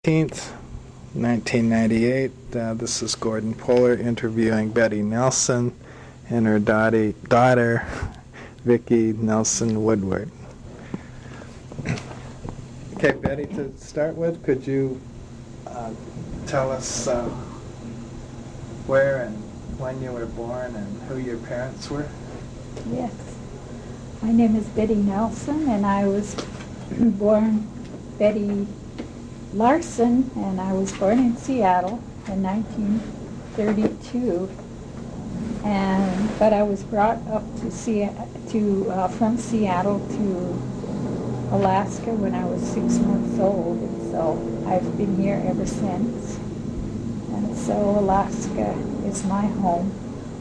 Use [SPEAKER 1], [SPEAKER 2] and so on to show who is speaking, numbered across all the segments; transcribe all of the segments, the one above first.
[SPEAKER 1] 18th, 1998. This is Gordon Poehler interviewing Betty Nelson and her daughter, Vicki Nelson Woodward. Okay, Betty, to start with, could you tell us where and when you were born and who your parents were?
[SPEAKER 2] Yes. My name is Betty Nelson, and I was born Betty Larson, and I was born in Seattle in 1932. But I was brought up from Seattle to Alaska when I was 6 months old, and so I've been here ever since. And so Alaska is my home.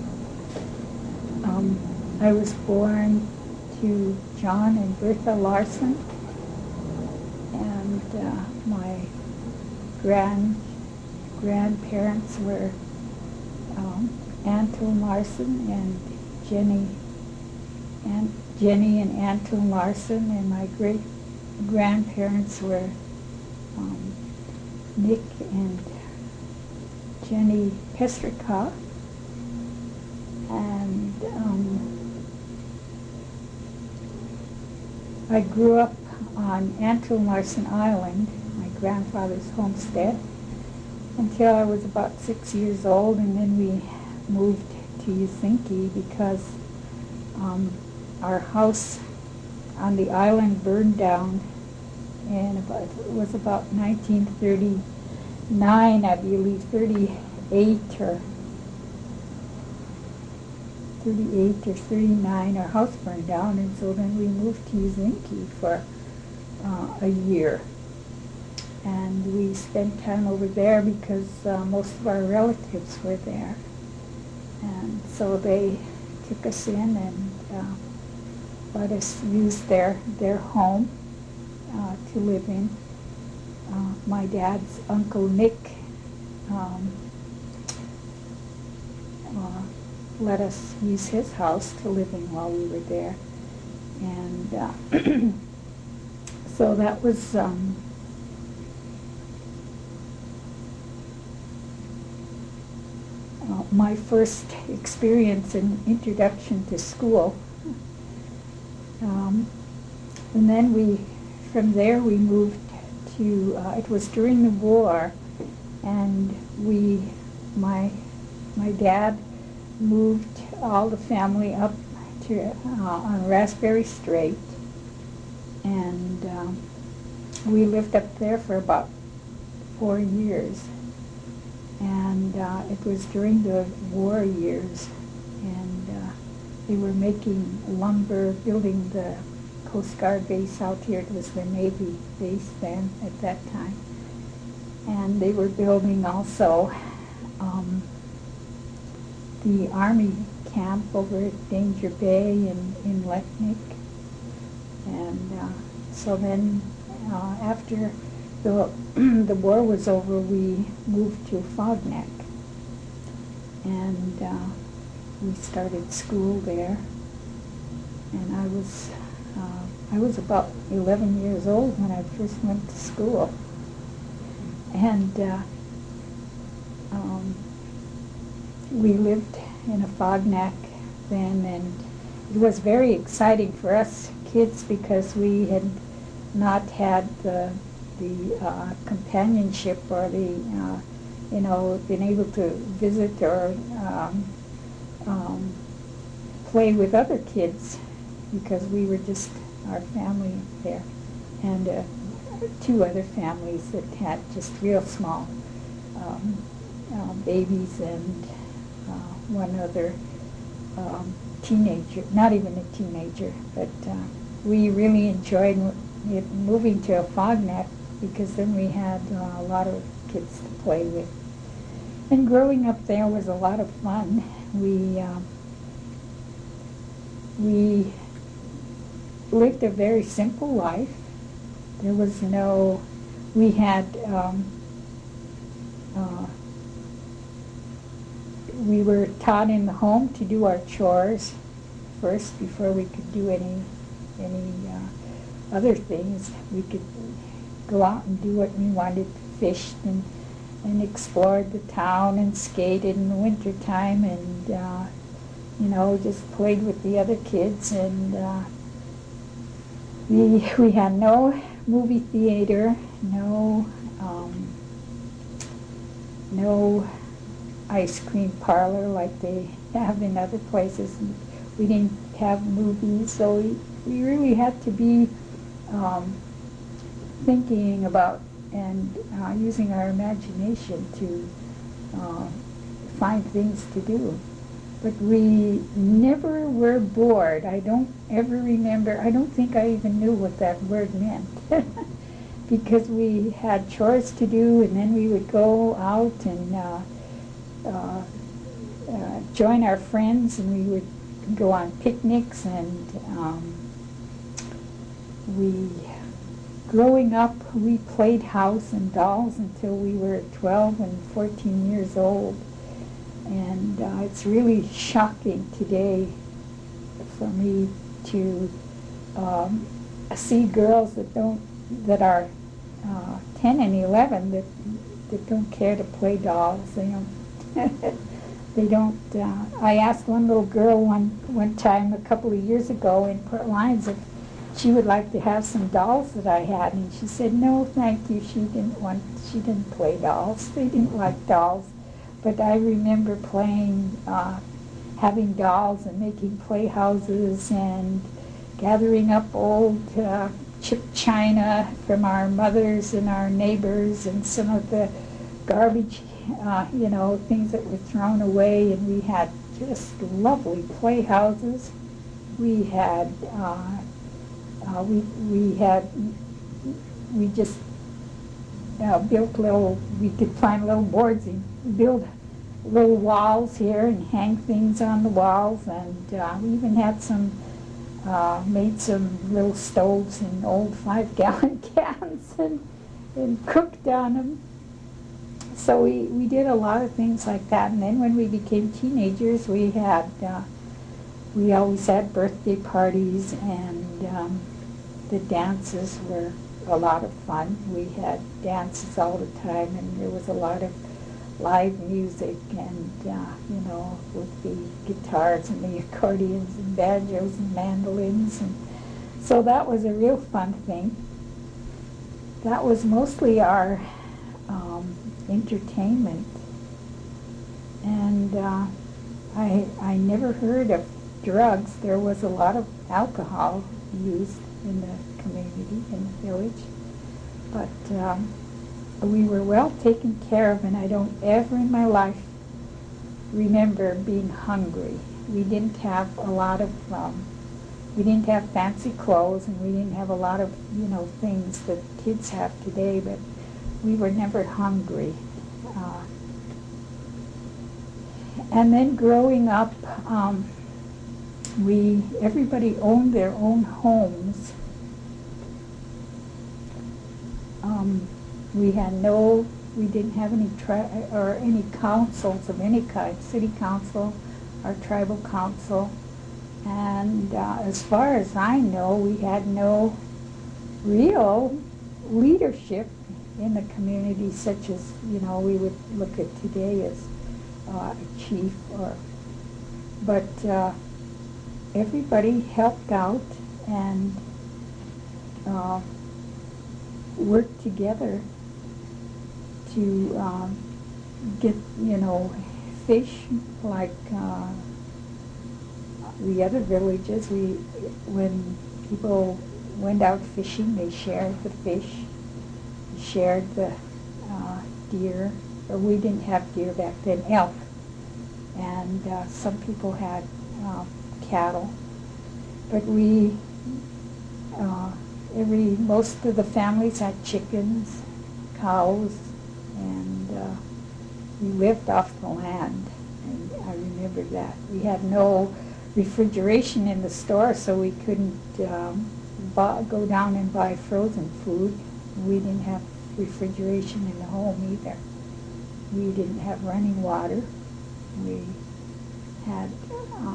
[SPEAKER 2] I was born to John and Bertha Larson, and my grandparents were Anton Larson and Jenny and Anton Larson, and my great grandparents were Nick and Jenny Pestrikoff, and I grew up on Anton Larson Island, my grandfather's homestead, until I was about 6 years old, and then we moved to Helsinki because our house on the island burned down, and it was about 1939, I believe, 38 or 39, our house burned down, and so then we moved to Helsinki for a year. And we spent time over there because most of our relatives were there. And so they took us in and let us use their home to live in. My dad's Uncle Nick let us use his house to live in while we were there. And so that was my first experience in introduction to school. And then from there we moved to, it was during the war, and my dad moved all the family up to on Raspberry Strait, and we lived up there for about 4 years. And it was during the war years, and they were making lumber, building the Coast Guard base out here. It was the Navy base then at that time. And they were building also the Army camp over at Danger Bay in Lechnik. And so then after the war was over, we moved to Fogneck, and we started school there. And I was about 11 years old when I first went to school, and we lived in a Fogneck then, and it was very exciting for us kids because we had not had the companionship or been able to visit or play with other kids, because we were just our family there, and 2 other families that had just real small babies, and one other teenager, not even a teenager, but we really enjoyed moving to a Fogneck, because then we had a lot of kids to play with. And growing up there was a lot of fun. We lived a very simple life. There was we had, we were taught in the home to do our chores first before we could do any other things. We could go out and do what we wanted fished and explored the town and skated in the wintertime and, you know, just played with the other kids. And we had no movie theater, no ice cream parlor like they have in other places. We didn't have movies, so we really had to be thinking about and using our imagination to find things to do. But we never were bored. I don't ever remember, I don't think I even knew what that word meant. Because we had chores to do, and then we would go out and join our friends, and we would go on picnics, and growing up, we played house and dolls until we were 12 and 14 years old. And it's really shocking today for me to see girls that are 10 and 11 that don't care to play dolls. They don't. They don't. I asked one little girl one time a couple of years ago in Port Lions if she would like to have some dolls that I had, and she said no, thank you. She didn't play dolls. They didn't like dolls. But I remember playing, having dolls and making playhouses and gathering up old chipped china from our mothers and our neighbors and some of the garbage, you know, things that were thrown away. And we had just lovely playhouses. We had, we just built little, we could find little boards and build little walls here and hang things on the walls, and we even had some, made some little stoves in old 5-gallon cans and cooked on them. So we did a lot of things like that. And then when we became teenagers, we always had birthday parties, and the dances were a lot of fun. We had dances all the time, and there was a lot of live music, and you know, with the guitars and the accordions and banjos and mandolins, and so that was a real fun thing. That was mostly our entertainment, and I never heard of drugs. There was a lot of alcohol used in the community, in the village, but we were well taken care of, and I don't ever in my life remember being hungry. We didn't have a lot of, we didn't have fancy clothes, and we didn't have a lot of, you know, things that kids have today, but we were never hungry. And then growing up, everybody owned their own homes. We didn't have any councils of any kind, city council or tribal council. And as far as I know, we had no real leadership in the community, such as, you know, we would look at today as a chief, but everybody helped out and worked together to get, you know, fish like the other villages. When people went out fishing, they shared the fish, shared the deer, or we didn't have deer back then, elk, and some people had cattle, but most of the families had chickens, cows, and we lived off the land, and I remember that. We had no refrigeration in the store, so we couldn't go down and buy frozen food. We didn't have refrigeration in the home either. We didn't have running water. We had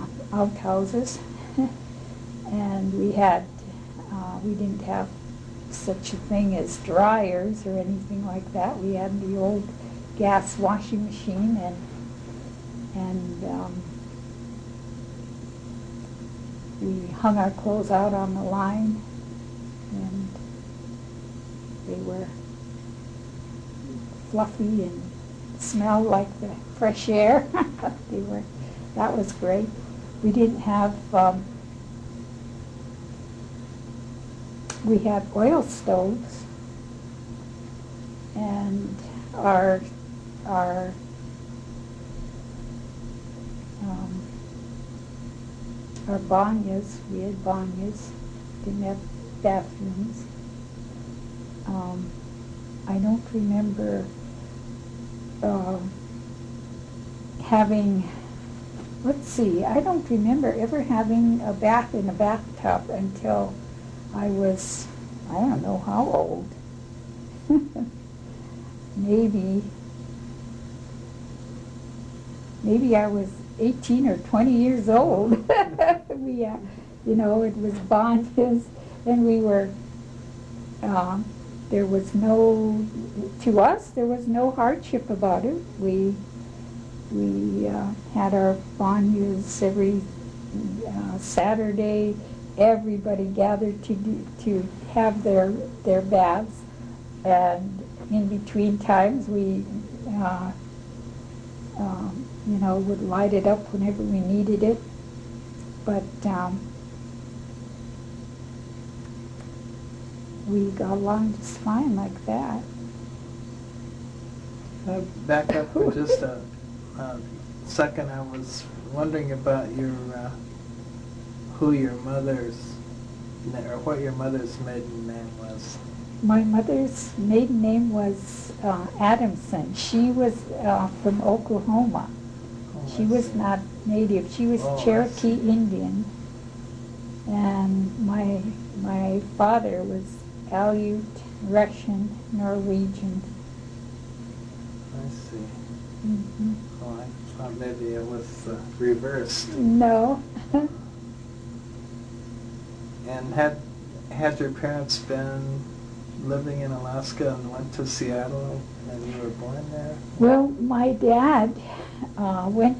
[SPEAKER 2] outhouses, and we didn't have such a thing as dryers or anything like that. We had the old gas washing machine, and we hung our clothes out on the line, and they were fluffy and smelled like the fresh air. That was great. We didn't have, we had oil stoves, and our banyas, we had banyas, didn't have bathrooms. I don't remember having, let's see, I don't remember ever having a bath in a bathtub until I was, I don't know how old. maybe I was 18 or 20 years old. We, you know, it was banyas, and we were, there was no, to us, there was no hardship about it. We had our banyas every Saturday. Everybody gathered to have their baths, and in between times we, you know, would light it up whenever we needed it. But we got along just fine like that.
[SPEAKER 1] Back up for just a second. I was wondering about your who your mother's, or what your mother's maiden name was.
[SPEAKER 2] My mother's maiden name was Adamson. She was from Oklahoma.
[SPEAKER 1] Oh,
[SPEAKER 2] She was not native. She was Cherokee Indian. And my father was Aleut, Russian, Norwegian.
[SPEAKER 1] I see.
[SPEAKER 2] Mm-hmm.
[SPEAKER 1] Oh, I thought maybe it was reversed.
[SPEAKER 2] No.
[SPEAKER 1] And had your parents been living in Alaska and went to Seattle and you were born there?
[SPEAKER 2] Well, my dad went,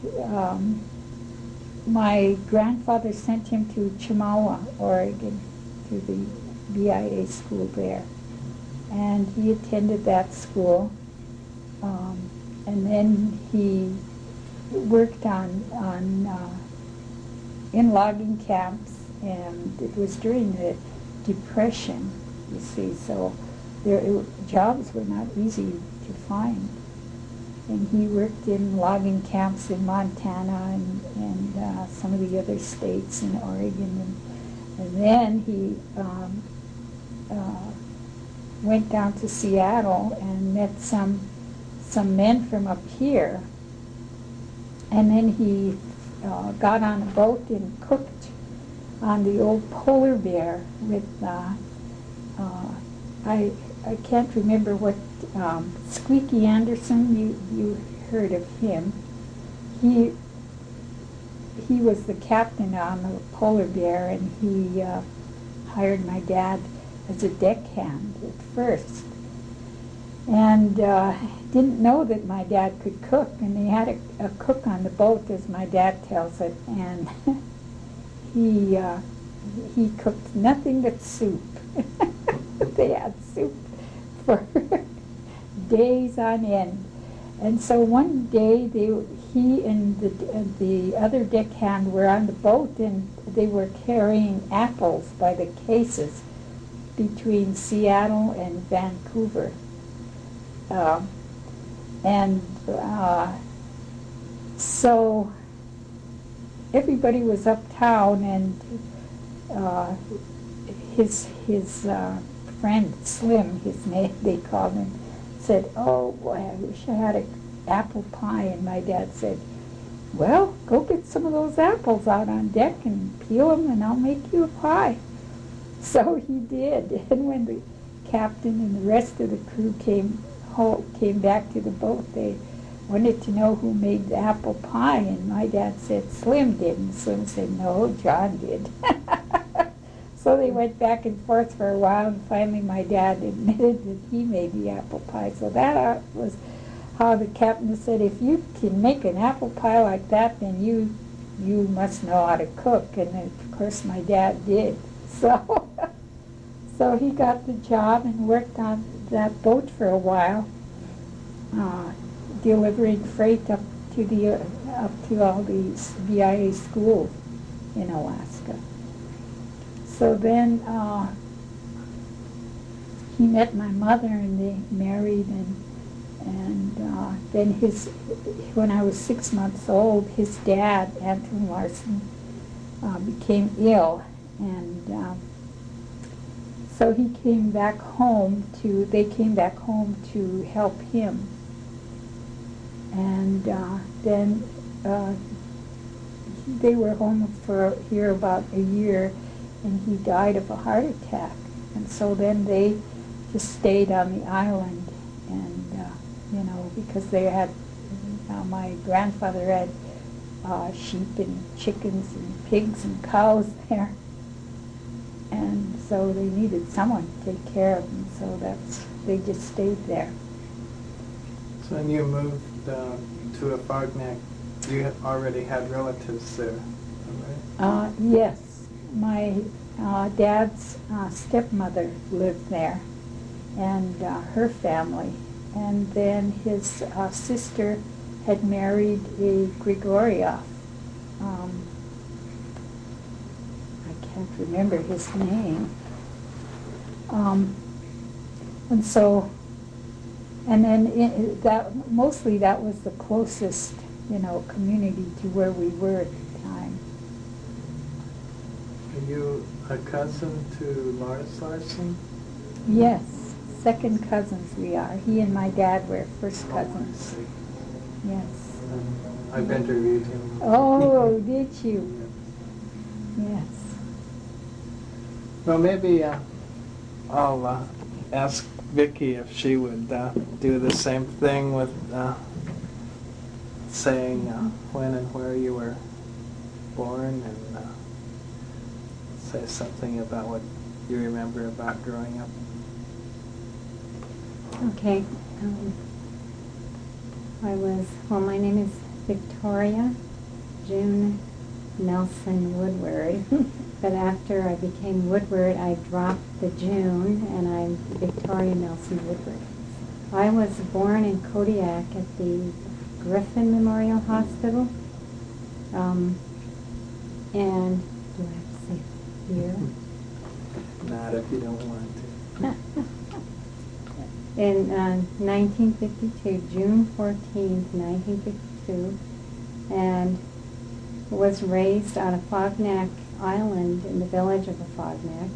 [SPEAKER 2] my grandfather sent him to Chemawa, Oregon, to the BIA school there. And he attended that school. And then he worked in logging camps, and it was during the Depression, you see, so jobs were not easy to find. And he worked in logging camps in Montana and some of the other states in Oregon. And then he went down to Seattle and met some men from up here. And then he got on a boat and cooked on the old Polar Bear with, I can't remember what, Squeaky Anderson, you heard of him. He was the captain on the Polar Bear, and he hired my dad as a deckhand at first. And didn't know that my dad could cook, and they had a cook on the boat, as my dad tells it, and he cooked nothing but soup. They had soup for days on end. And so one day he and the other deckhand were on the boat, and they were carrying apples by the cases between Seattle and Vancouver. So everybody was uptown, and his friend Slim, his name they called him, said, "Oh boy, I wish I had an apple pie." And my dad said, "Well, go get some of those apples out on deck and peel them, and I'll make you a pie." So he did. And when the captain and the rest of the crew came back to the boat, they wanted to know who made the apple pie, and my dad said Slim did, and Slim said, "No, John did." So they went back and forth for a while, and finally my dad admitted that he made the apple pie. So that was how the captain said, if you can make an apple pie like that, then you must know how to cook. And of course my dad did. So, so he got the job and worked on that boat for a while, delivering freight up to all these VIA schools in Alaska. So then he met my mother and they married, and then when I was 6 months old, his dad, Anton Larson, became ill, and so they came back home to help him. And then they were home here about a year, and he died of a heart attack. And so then they just stayed on the island, and because they had, my grandfather had sheep and chickens and pigs and cows there, and so they needed someone to take care of them. So they just stayed there.
[SPEAKER 1] So when you moved to Afognak, you already had relatives there, right?
[SPEAKER 2] Yes. My dad's stepmother lived there, and her family. And then his sister had married a Grigoriev. I can't remember his name. And so, and then mostly that was the closest, community to where we were at the time.
[SPEAKER 1] Are you a cousin to Lars Larson?
[SPEAKER 2] Yes, second cousins we are. He and my dad were first
[SPEAKER 1] Oh,
[SPEAKER 2] cousins.
[SPEAKER 1] I see.
[SPEAKER 2] Yes.
[SPEAKER 1] I've interviewed him.
[SPEAKER 2] Oh, did you? Yes.
[SPEAKER 1] Well, maybe I'll ask Vicki if she would do the same thing with saying when and where you were born, and say something about what you remember about growing up.
[SPEAKER 3] Okay. My name is Victoria June Nelson Woodward, but after I became Woodward, I dropped the June, and I'm Victoria Nelson Woodward. I was born in Kodiak at the Griffin Memorial Hospital, and do I have to say year?
[SPEAKER 1] Not if you don't want to.
[SPEAKER 3] In 1952, June 14th, 1952, and was raised on Afognak Island in the village of Afognak.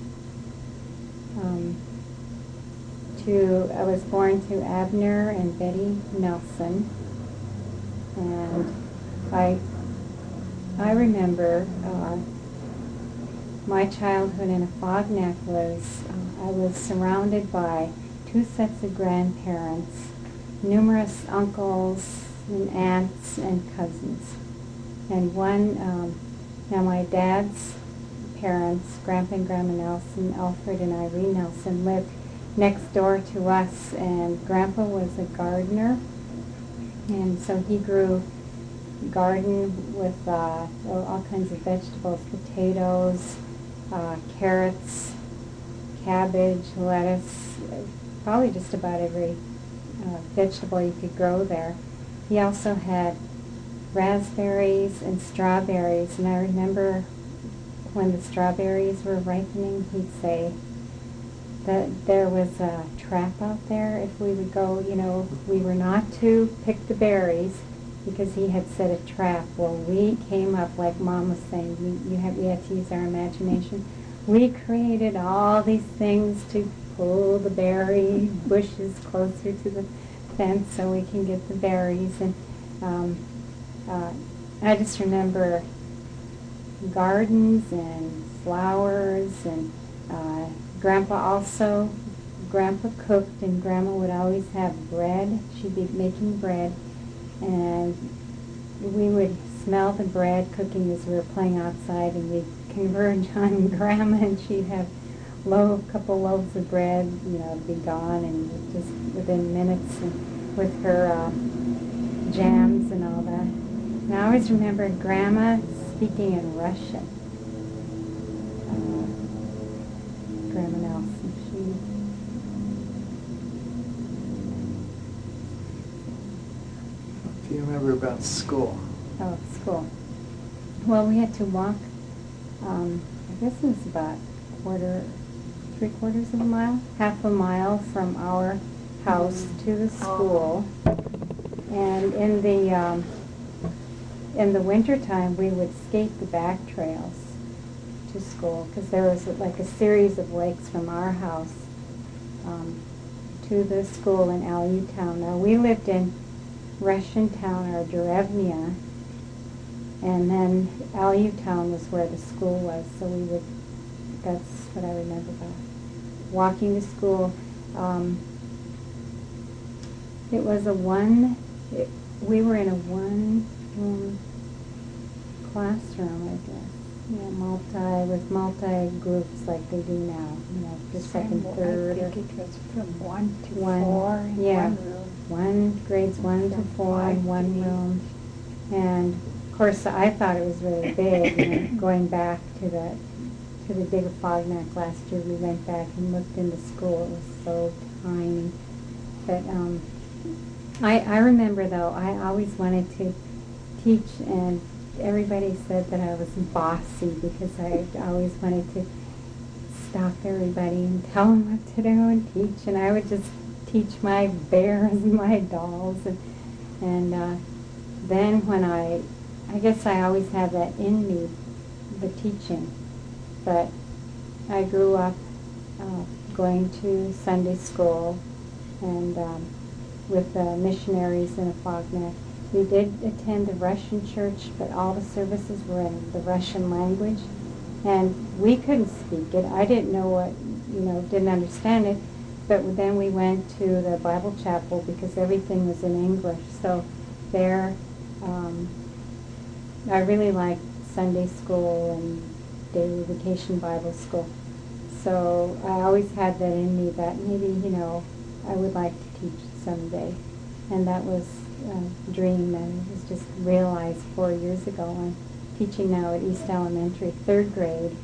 [SPEAKER 3] I was born to Abner and Betty Nelson, and I remember my childhood in Afognak was I was surrounded by 2 sets of grandparents, numerous uncles and aunts and cousins. And now my dad's parents, Grandpa and Grandma Nelson, Alfred and Irene Nelson, lived next door to us, and Grandpa was a gardener, and so he grew garden with all kinds of vegetables, potatoes, carrots, cabbage, lettuce, probably just about every vegetable you could grow there. He also had raspberries and strawberries, and I remember when the strawberries were ripening, he'd say that there was a trap out there if we would go, we were not to pick the berries because he had set a trap. Well, we came up, like Mom was saying, we had to use our imagination. We created all these things to pull the berry bushes closer to the fence so we can get the berries. And I just remember gardens and flowers, and Grandpa cooked, and Grandma would always have bread. She'd be making bread, and we would smell the bread cooking as we were playing outside, and we'd converge on Grandma, and she'd have a couple loaves of bread, be gone, and just within minutes, and with her jams and all that. And I always remember Grandma speaking in Russian. Grandma Nelson,
[SPEAKER 1] What do you remember about school?
[SPEAKER 3] School. Well, we had to walk, I guess it was about 3/4 of a mile, half a mile from our house to the school. And in the wintertime, we would skate the back trails to school, because there was like a series of lakes from our house to the school in Alu Town. Now, we lived in Russian Town, or Derevnia, and then Alu Town was where the school was, so that's what I remember about walking to school. It was we were in a one-room classroom, I guess. With multi-groups like they do now, the second, third.
[SPEAKER 2] I think it was from 1 to 4 in one room.
[SPEAKER 3] Grades 1 to 4 in one room. And of course, I thought it was really big. Going back to the Dig of Fognak last year, we went back and looked in the school. It was so tiny. But I remember, though, I always wanted to teach, and everybody said that I was bossy because I always wanted to stop everybody and tell them what to do and teach. And I would just teach my bears and my dolls. And then when I guess I always had that in me, the teaching. But I grew up going to Sunday school and with the missionaries in Afognak. We did attend the Russian church, but all the services were in the Russian language. And we couldn't speak it. I didn't know didn't understand it. But then we went to the Bible chapel because everything was in English. So there, I really liked Sunday school and daily vacation Bible school. So I always had that in me that maybe, I would like to teach someday. And that was a dream, and it was just realized 4 years ago. I'm teaching now at East Elementary, 3rd grade.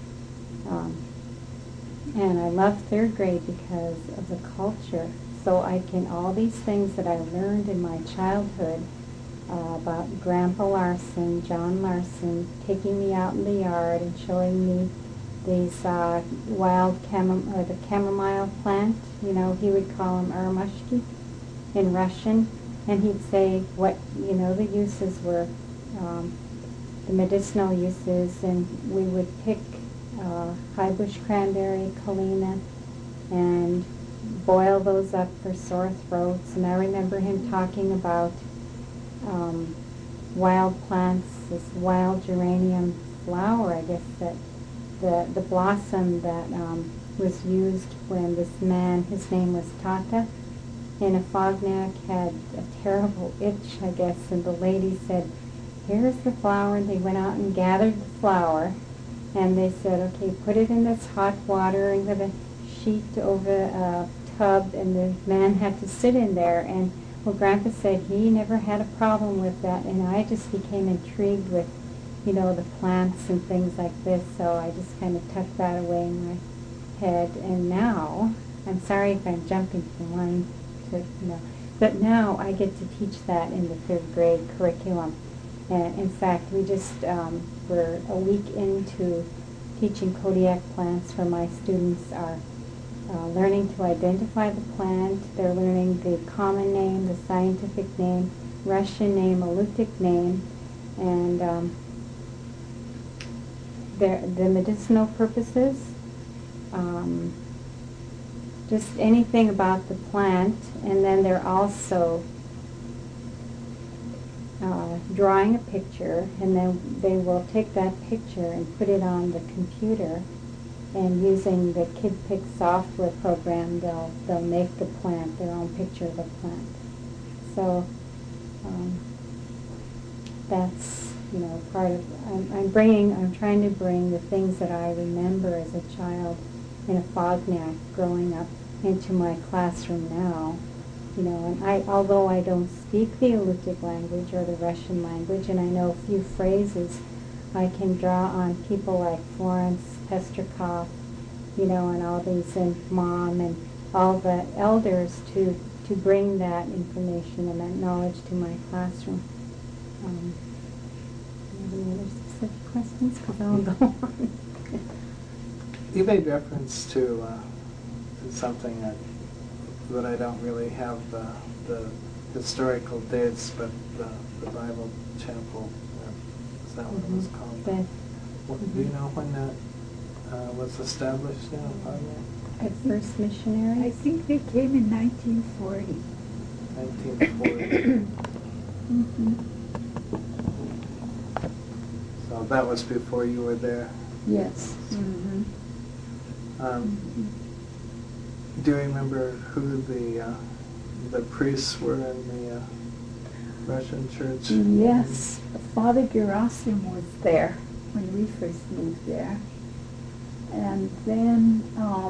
[SPEAKER 3] And I love 3rd grade because of the culture. So all these things that I learned in my childhood about Grandpa Larson, John Larson, taking me out in the yard and showing me these wild the chamomile plant. He would call them armashki in Russian, and he'd say what the uses were, the medicinal uses, and we would pick high bush cranberry, kalina, and boil those up for sore throats. And I remember him talking about wild plants, this wild geranium flower, I guess, that the blossom that was used when this man, his name was Tata, in Afognak, had a terrible itch, I guess, and the lady said, "Here's the flower," and they went out and gathered the flower, and they said, "Okay, put it in this hot water and with a sheet over a tub," and the man had to sit in there. And Grandpa said he never had a problem with that, and I just became intrigued with, the plants and things like this, so I just kind of tucked that away in my head. And now, I'm sorry if I'm jumping from one to, but now I get to teach that in the 3rd grade curriculum. And in fact, we just we're a week into teaching Kodiak plants, where my students are learning to identify the plant. They're learning the common name, the scientific name, Russian name, Alutiiq name, and the medicinal purposes, just anything about the plant. And then they're also drawing a picture, and then they will take that picture and put it on the computer, and using the KidPic software program, they'll make the plant, their own picture of the plant. So that's I'm trying to bring the things that I remember as a child in a Fognak growing up into my classroom now. And although I don't speak the Alutiiq language or the Russian language, and I know a few phrases, I can draw on people like Florence Pestrikov, and all these, and Mom, and all the elders to bring that information and that knowledge to my classroom. Do you have any other specific questions? Because I'll go on.
[SPEAKER 1] You made reference to something that I don't really have the historical dates, but the Bible Chapel, is that what it was called? Do you know when that was established now?
[SPEAKER 3] At First Missionary?
[SPEAKER 2] I think they came in 1940.
[SPEAKER 1] 1940.
[SPEAKER 2] Mm-hmm.
[SPEAKER 1] So that was before you were there.
[SPEAKER 2] Yes. Mm-hmm.
[SPEAKER 1] Do you remember who the priests were in the Russian church?
[SPEAKER 2] Yes, Father Gerasim was there when we first moved there, and then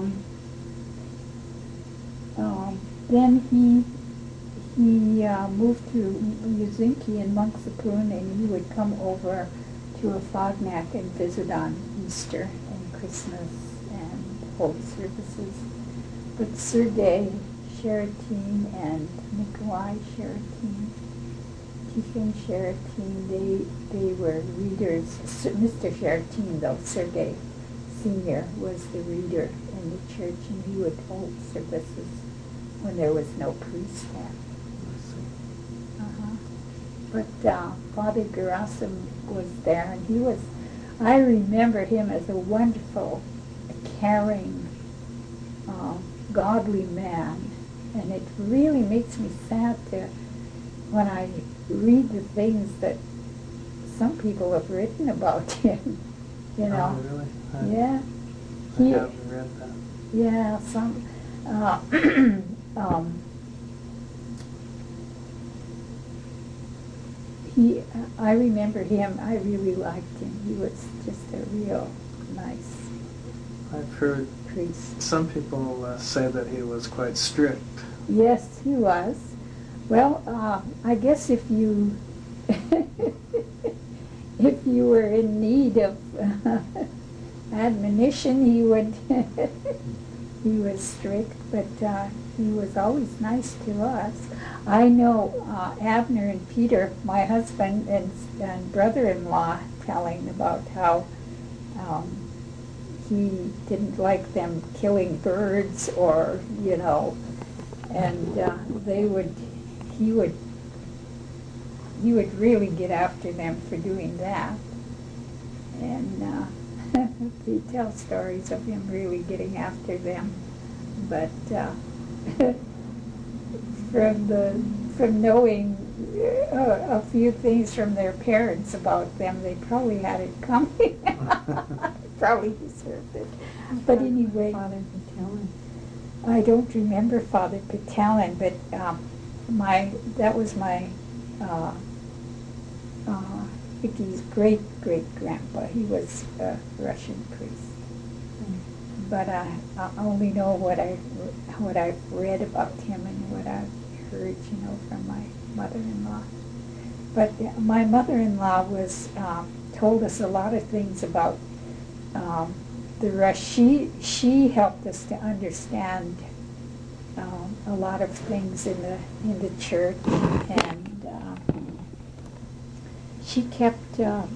[SPEAKER 2] he moved to Yuzinki in Monksapun, and he would come over to a Fognak and visit on Easter and Christmas and Holy Services. But Sergei Sheratin and Nikolai Sheratin, Tikhon Sheratin, they were readers. Mr. Sheratin, though, Sergei Sr. was the reader in the church, and he would hold services when there was no priest there. But Father Gerasim was there, and I remember him as a wonderful, caring, godly man. And it really makes me sad when I read the things that some people have written about him,
[SPEAKER 1] Oh, really?
[SPEAKER 2] Yeah.
[SPEAKER 1] I haven't read that.
[SPEAKER 2] Yeah, some... I remember him. I really liked him. He was just a real nice
[SPEAKER 1] I've heard
[SPEAKER 2] priest.
[SPEAKER 1] some people say that he was quite strict.
[SPEAKER 2] Yes, he was. Well, I guess if you if you were in need of admonition, he would. He was strict, but he was always nice to us. I know Abner and Peter, my husband and brother-in-law, telling about how he didn't like them killing birds, or and he would really get after them for doing that, and they tell stories of him really getting after them, but from knowing a few things from their parents about them, they probably had it coming. Probably deserved it. But anyway,
[SPEAKER 3] Father Petalin.
[SPEAKER 2] I don't remember Father Petalin, but that was my Vicky's great-great-grandpa. He was a Russian priest. But I only know what I've read about him and what I've heard, from my mother-in-law. But my mother-in-law told us a lot of things about the Rush. She helped us to understand a lot of things in the church, and she kept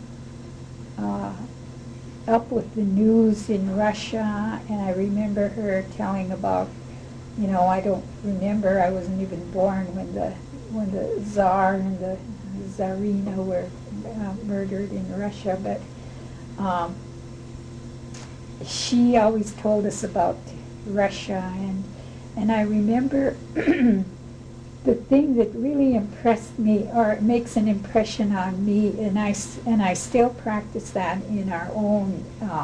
[SPEAKER 2] up with the news in Russia, and I remember her telling about, I don't remember, I wasn't even born when the Tsar and the Tsarina were murdered in Russia, but she always told us about Russia, and I remember the thing that really impressed me, or makes an impression on me, and I still practice that in our own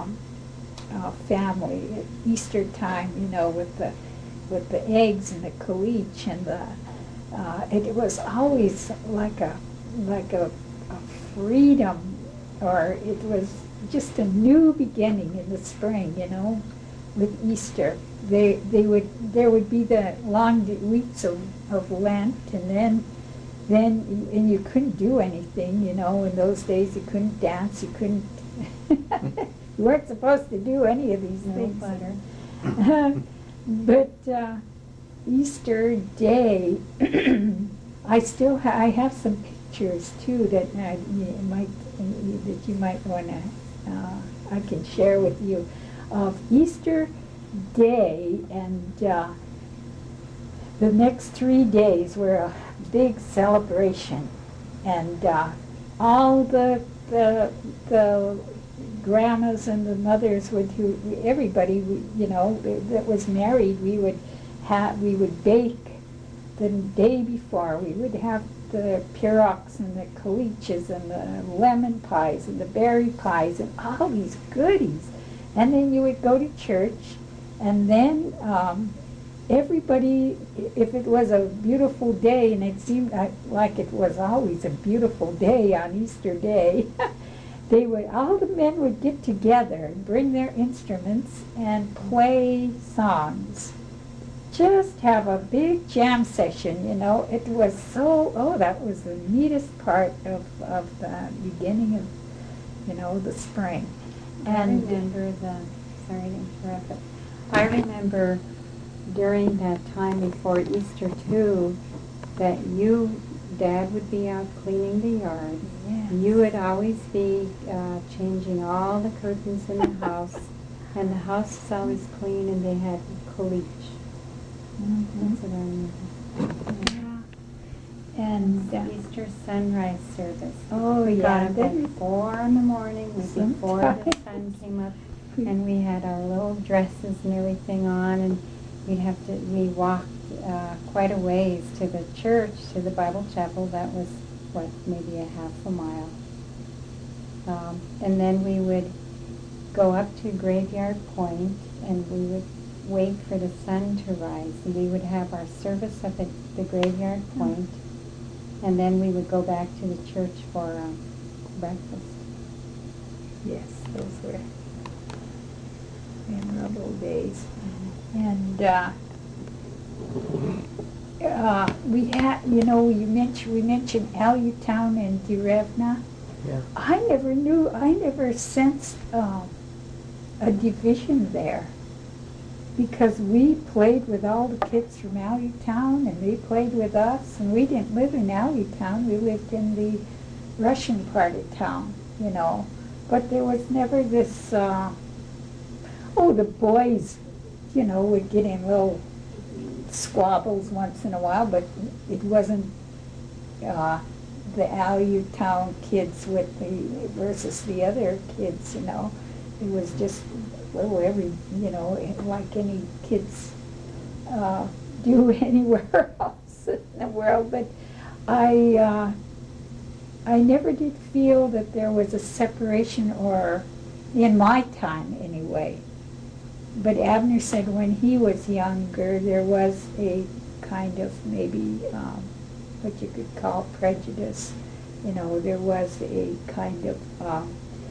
[SPEAKER 2] family at Easter time, with the eggs and the caliche, and it was always like a freedom or it was just a new beginning in the spring, with Easter. There would be the long weeks of Lent, and then you couldn't do anything, in those days. You couldn't dance, you couldn't, you weren't supposed to do any of these things.
[SPEAKER 3] Butter.
[SPEAKER 2] But Easter Day, I have some pictures too that you might want to, I can share with you, of Easter Day, and the next 3 days were a big celebration, and all the grandmas and the mothers everybody, that was married, we would bake the day before. We would have the Pierogs and the caliche and the lemon pies and the berry pies and all these goodies. And then you would go to church, and then everybody, if it was a beautiful day, and it seemed like it was always a beautiful day on Easter Day, all the men would get together and bring their instruments and play songs. Just have a big jam session, It was that was the neatest part of the beginning of, the spring. And
[SPEAKER 3] sorry to interrupt, but I remember during that time before Easter too, that Dad would be out cleaning the yard.
[SPEAKER 2] Yes.
[SPEAKER 3] You would always be changing all the curtains in the house, and the house was always clean, and they had caliche.
[SPEAKER 2] Mm-hmm.
[SPEAKER 3] That's what I remember.
[SPEAKER 2] Yeah. And
[SPEAKER 3] Easter sunrise service.
[SPEAKER 2] Oh,
[SPEAKER 3] we
[SPEAKER 2] yeah.
[SPEAKER 3] got up at 4 in the morning before the sun came up, and we had our little dresses and everything on, and we walked quite a ways to the church, to the Bible chapel. That was, maybe a half a mile. And then we would go up to Graveyard Point, and we would wait for the sun to rise, and we would have our service up at the Graveyard Point, and then we would go back to the church for breakfast.
[SPEAKER 2] yes, those were memorable days. And we had, we mentioned Allentown and Derevna.
[SPEAKER 1] Yeah.
[SPEAKER 2] I never sensed a division there, because we played with all the kids from Allentown, and they played with us, and we didn't live in Allentown. We lived in the Russian part of town, But there was never this, the boys, would get in little squabbles once in a while, but it wasn't the Allentown kids versus the other kids, It was just like any kids do anywhere else in the world. But I never did feel that there was a separation, or in my time anyway. But Abner said when he was younger, there was a kind of maybe what you could call prejudice. There was a kind of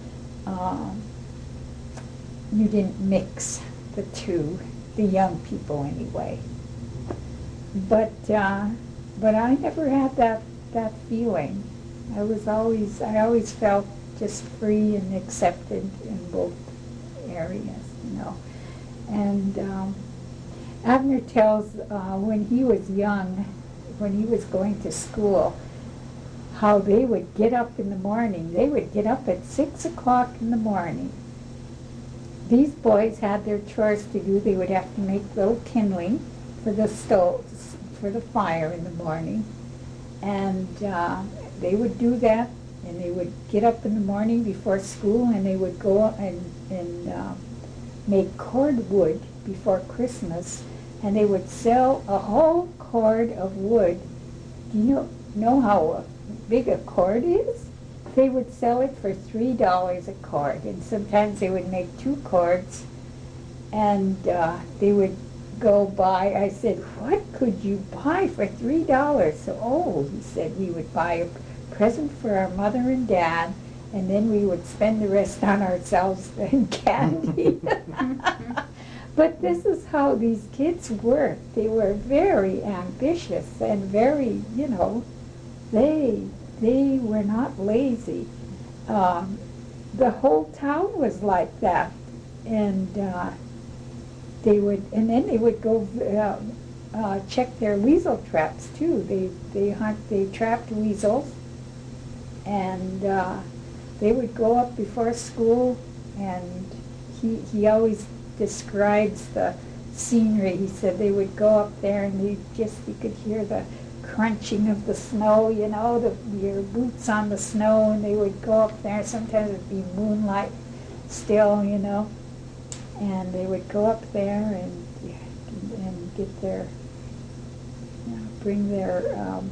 [SPEAKER 2] you didn't mix the two, the young people anyway. But I never had that feeling. I always felt just free and accepted in both areas, And Abner tells when he was young, when he was going to school, how they would get up in the morning. They would get up at 6 o'clock in the morning. These boys had their chores to do. They would have to make little kindling for the stoves, for the fire in the morning. And they would do that, and they would get up in the morning before school, and they would go and make cordwood before Christmas, and they would sell a whole cord of wood. Do you know how big a cord is? They would sell it for $3 a cord, and sometimes they would make 2 cords, and they would go buy. I said, what could you buy for $3? So, he said, we would buy a present for our mother and dad, and then we would spend the rest on ourselves and candy. But this is how these kids worked. They were very ambitious and very, you know, they were not lazy. The whole town was like that, and then they would go check their weasel traps too. They trapped weasels, and they would go up before school, and he always describes the scenery. He said they would go up there and you could hear the crunching of the snow, you know, your boots on the snow, and they would go up there. Sometimes it'd be moonlight still, you know, and they would go up there and get their, bring their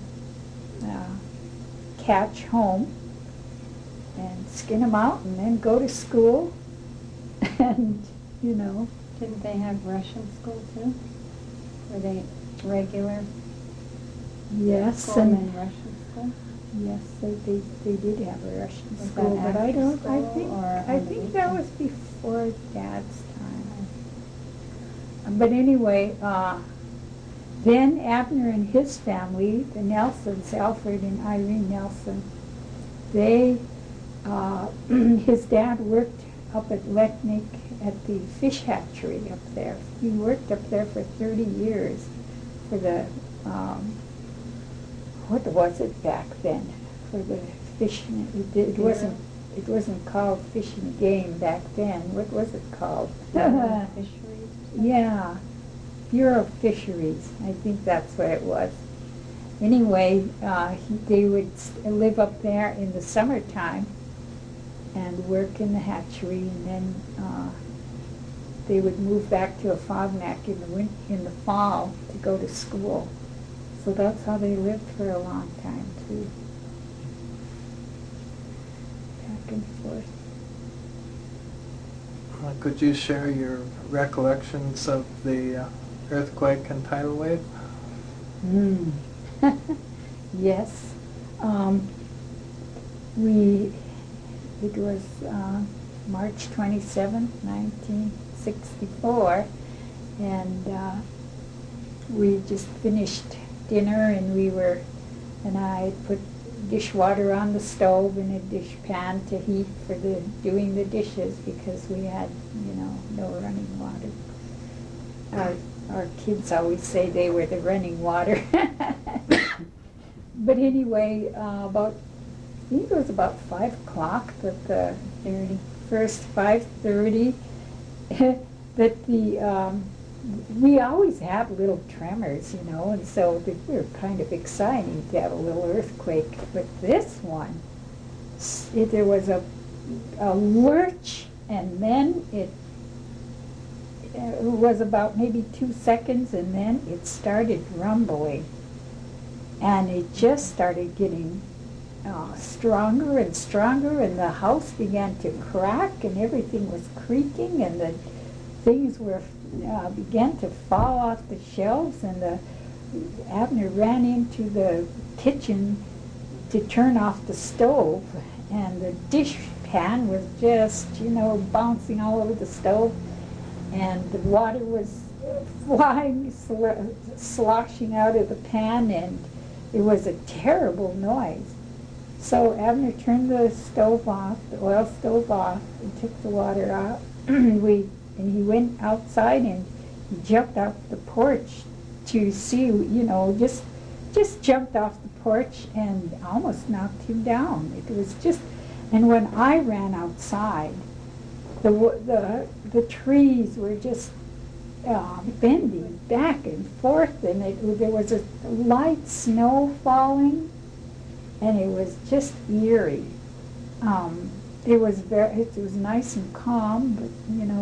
[SPEAKER 2] catch home and skin them out and then go to school. And, you know.
[SPEAKER 3] Didn't they have Russian school too? Were they regular?
[SPEAKER 2] Yes,
[SPEAKER 3] school
[SPEAKER 2] and
[SPEAKER 3] and Russian school?
[SPEAKER 2] Yes, they did have a Russian
[SPEAKER 3] Was
[SPEAKER 2] school,
[SPEAKER 3] that
[SPEAKER 2] but I
[SPEAKER 3] after
[SPEAKER 2] don't.
[SPEAKER 3] school or
[SPEAKER 2] I
[SPEAKER 3] on the
[SPEAKER 2] think that
[SPEAKER 3] weekend?
[SPEAKER 2] was before Dad's time. But anyway, then Abner and his family, the Nelsons, Alfred and Irene Nelson, his dad worked up at Letnik at the fish hatchery up there. He worked up there for 30 years for the, what was it back then? For the fishing, it wasn't called Fish and Game back then. What was it called?
[SPEAKER 3] Fisheries?
[SPEAKER 2] Yeah, Bureau of Fisheries. I think that's what it was. Anyway, they would live up there in the summertime and work in the hatchery, and then they would move back to Afognak in the fall to go to school. So that's how they lived for a long time too. Back and forth.
[SPEAKER 1] Could you share your recollections of the earthquake and tidal wave?
[SPEAKER 2] Yes. It was March 27, 1964, and we just finished dinner, and I put dishwater on the stove in a dish pan to heat for doing the dishes because we had, no running water. Our kids always say they were the running water. But anyway, I think it was about 5 o'clock that the first 5:30 that we always have little tremors, and so we were kind of exciting to have a little earthquake. But this one, there was a lurch, and then it was about maybe 2 seconds, and then it started rumbling. And it just started getting stronger and stronger, and the house began to crack, and everything was creaking, and the things began to fall off the shelves, and Abner ran into the kitchen to turn off the stove, and the dish pan was just, bouncing all over the stove, and the water was flying, sloshing out of the pan, and it was a terrible noise. So Abner turned the stove off, the oil stove off, and took the water out. And he went outside and he jumped off the porch to see, just jumped off the porch and almost knocked him down. It was just, and when I ran outside, the trees were just bending back and forth, and there was a light snow falling, and it was just eerie. It was nice and calm, but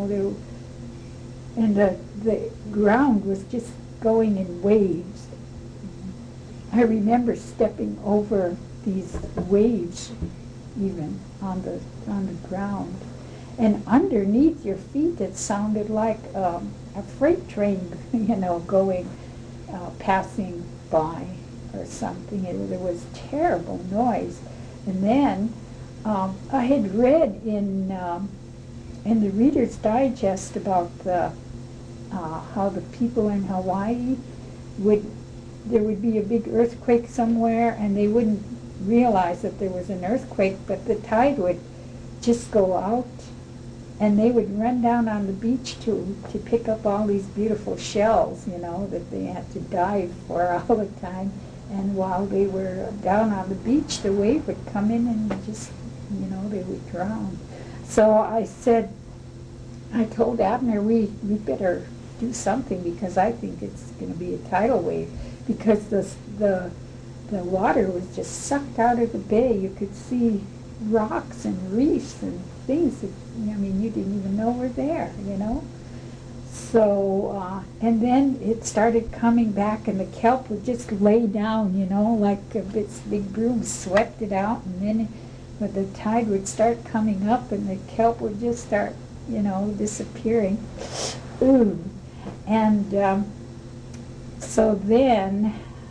[SPEAKER 2] the ground was just going in waves. I remember stepping over these waves, even on the ground. And underneath your feet, it sounded like a freight train, going, passing by or something. There was terrible noise. And then I had read in the Reader's Digest about how the people in Hawaii there would be a big earthquake somewhere, and they wouldn't realize that there was an earthquake, but the tide would just go out, and they would run down on the beach to pick up all these beautiful shells, you know, that they had to dive for all the time. And while they were down on the beach, the wave would come in and just, you know, they would drown. So I told Abner, we better do something, because I think it's going to be a tidal wave, because the water was just sucked out of the bay. You could see rocks and reefs and things that, I mean, you didn't even know were there, you know. So, and then it started coming back, and the kelp would just lay down, you know, like this big broom swept it out, and then but the tide would start coming up, and the kelp would just start, you know, disappearing. Ooh. And so then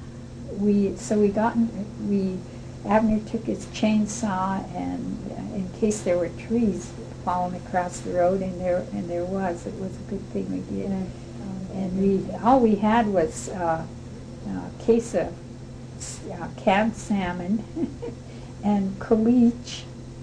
[SPEAKER 2] Abner took his chainsaw, and in case there were trees falling across the road, and there was. It was a good thing we did. And all we had was a case of canned salmon and caliche,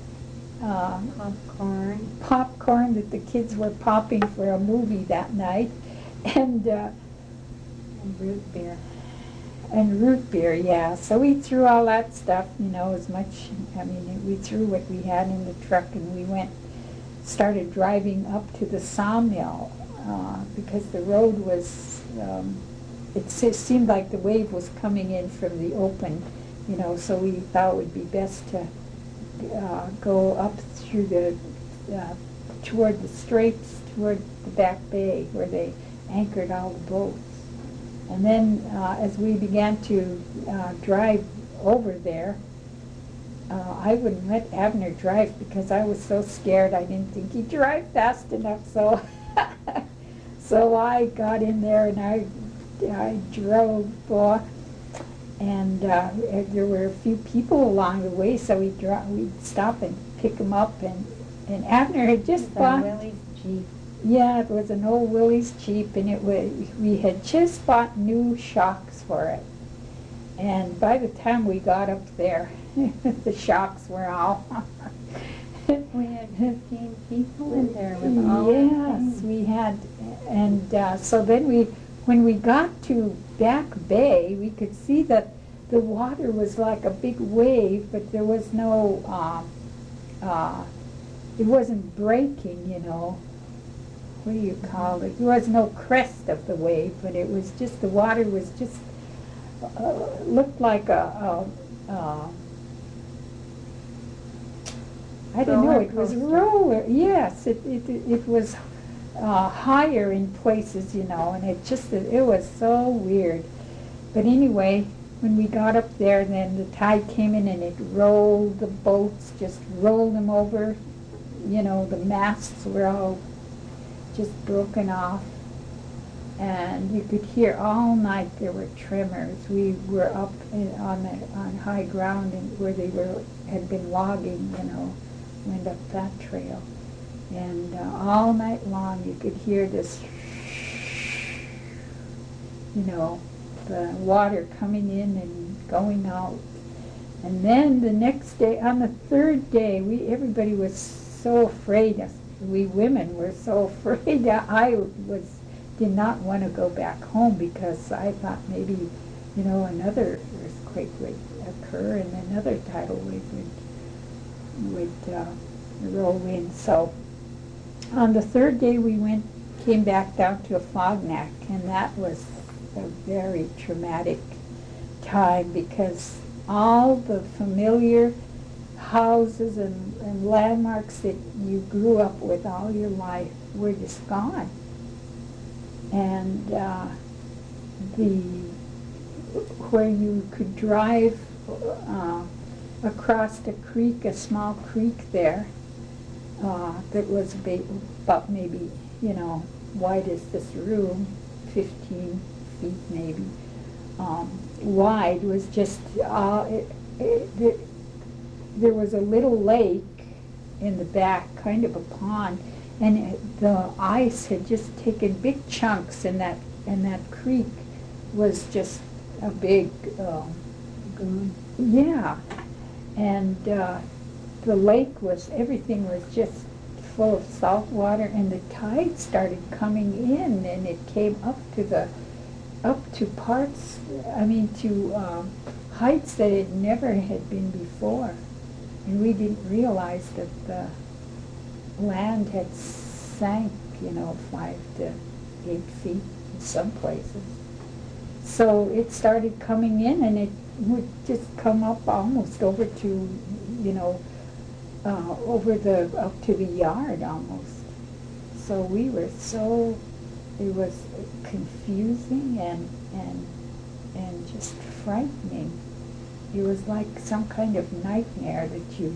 [SPEAKER 2] popcorn that the kids were popping for a movie that night, and root beer. And root beer, yeah. So we threw all that stuff, you know, as much, I mean, we threw what we had in the truck, and we started driving up to the sawmill, because the road was, it seemed like the wave was coming in from the open, you know, so we thought it would be best to go up through toward the straits, toward the back bay, where they anchored all the boats. And then as we began to drive over there, I wouldn't let Abner drive, because I was so scared. I didn't think he'd drive fast enough. So so I got in there, and I drove off. And there were a few people along the way, so we'd stop and pick them up. And Abner had just bought
[SPEAKER 3] Willie's Jeep.
[SPEAKER 2] Yeah, it was an old Willie's Jeep, and we had just bought new shocks for it. And by the time we got up there, the shocks were all...
[SPEAKER 3] We had 15 people in there with all the
[SPEAKER 2] Yes, we had. And so then when we got to Back Bay, we could see that the water was like a big wave, but there was no... it wasn't breaking, you know. What do you call it? There was no crest of the wave, but it was just, the water was just, looked like I don't know, it was roller. Yes, it was higher in places, you know, and it was so weird. But anyway, when we got up there, then the tide came in, and it rolled the boats, just rolled them over. You know, the masts were all just broken off, and you could hear all night there were tremors. We were up on high ground, and where they had been logging, you know, went up that trail, and all night long you could hear this, you know, the water coming in and going out. And then the next day, on the third day, everybody was so afraid. We women were so afraid that I did not want to go back home, because I thought maybe, you know, another earthquake would occur and another tidal wave would roll in. So on the third day we came back down to Afognak, and that was a very traumatic time, because all the familiar houses and landmarks that you grew up with all your life were just gone. And where you could drive across the creek, a small creek there, that was about maybe, you know, wide as this room, 15 feet maybe, there was a little lake in the back, kind of a pond, and the ice had just taken big chunks, and that creek was just a big, yeah, and the lake was, everything was just full of salt water, and the tide started coming in, and it came up to parts, to heights that it never had been before. And we didn't realize that the land had sank, 5 to 8 feet in some places. So it started coming in, and it would just come up almost over to, up to the yard almost. So we were it was confusing and just frightening. It was like some kind of nightmare that you,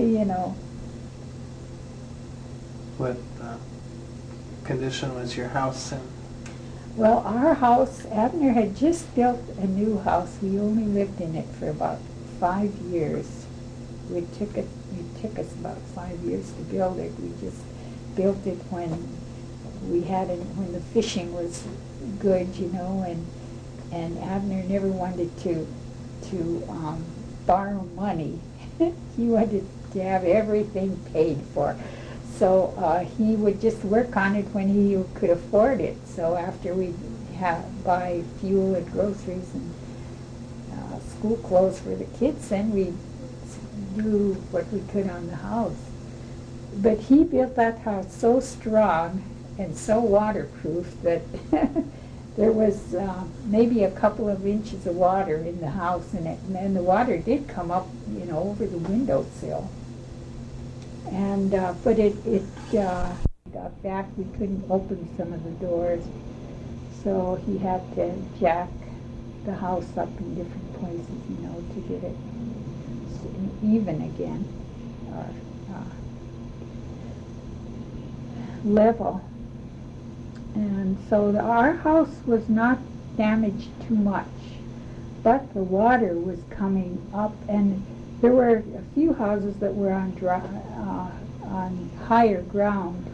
[SPEAKER 1] What condition was your house in?
[SPEAKER 2] Well, our house, Abner had just built a new house. We only lived in it for about 5 years. It took us about 5 years to build it. We just built it when when the fishing was good, and Abner never wanted to borrow money. He wanted to have everything paid for. So he would just work on it when he could afford it. So after we'd buy fuel and groceries and school clothes for the kids, then we'd do what we could on the house. But he built that house so strong and so waterproof that there was maybe a couple of inches of water in the house, and the water did come up, over the windowsill. And but it got back. We couldn't open some of the doors, so he had to jack the house up in different places, to get it even again, or level. And so our house was not damaged too much, but the water was coming up, and there were a few houses that were on higher ground.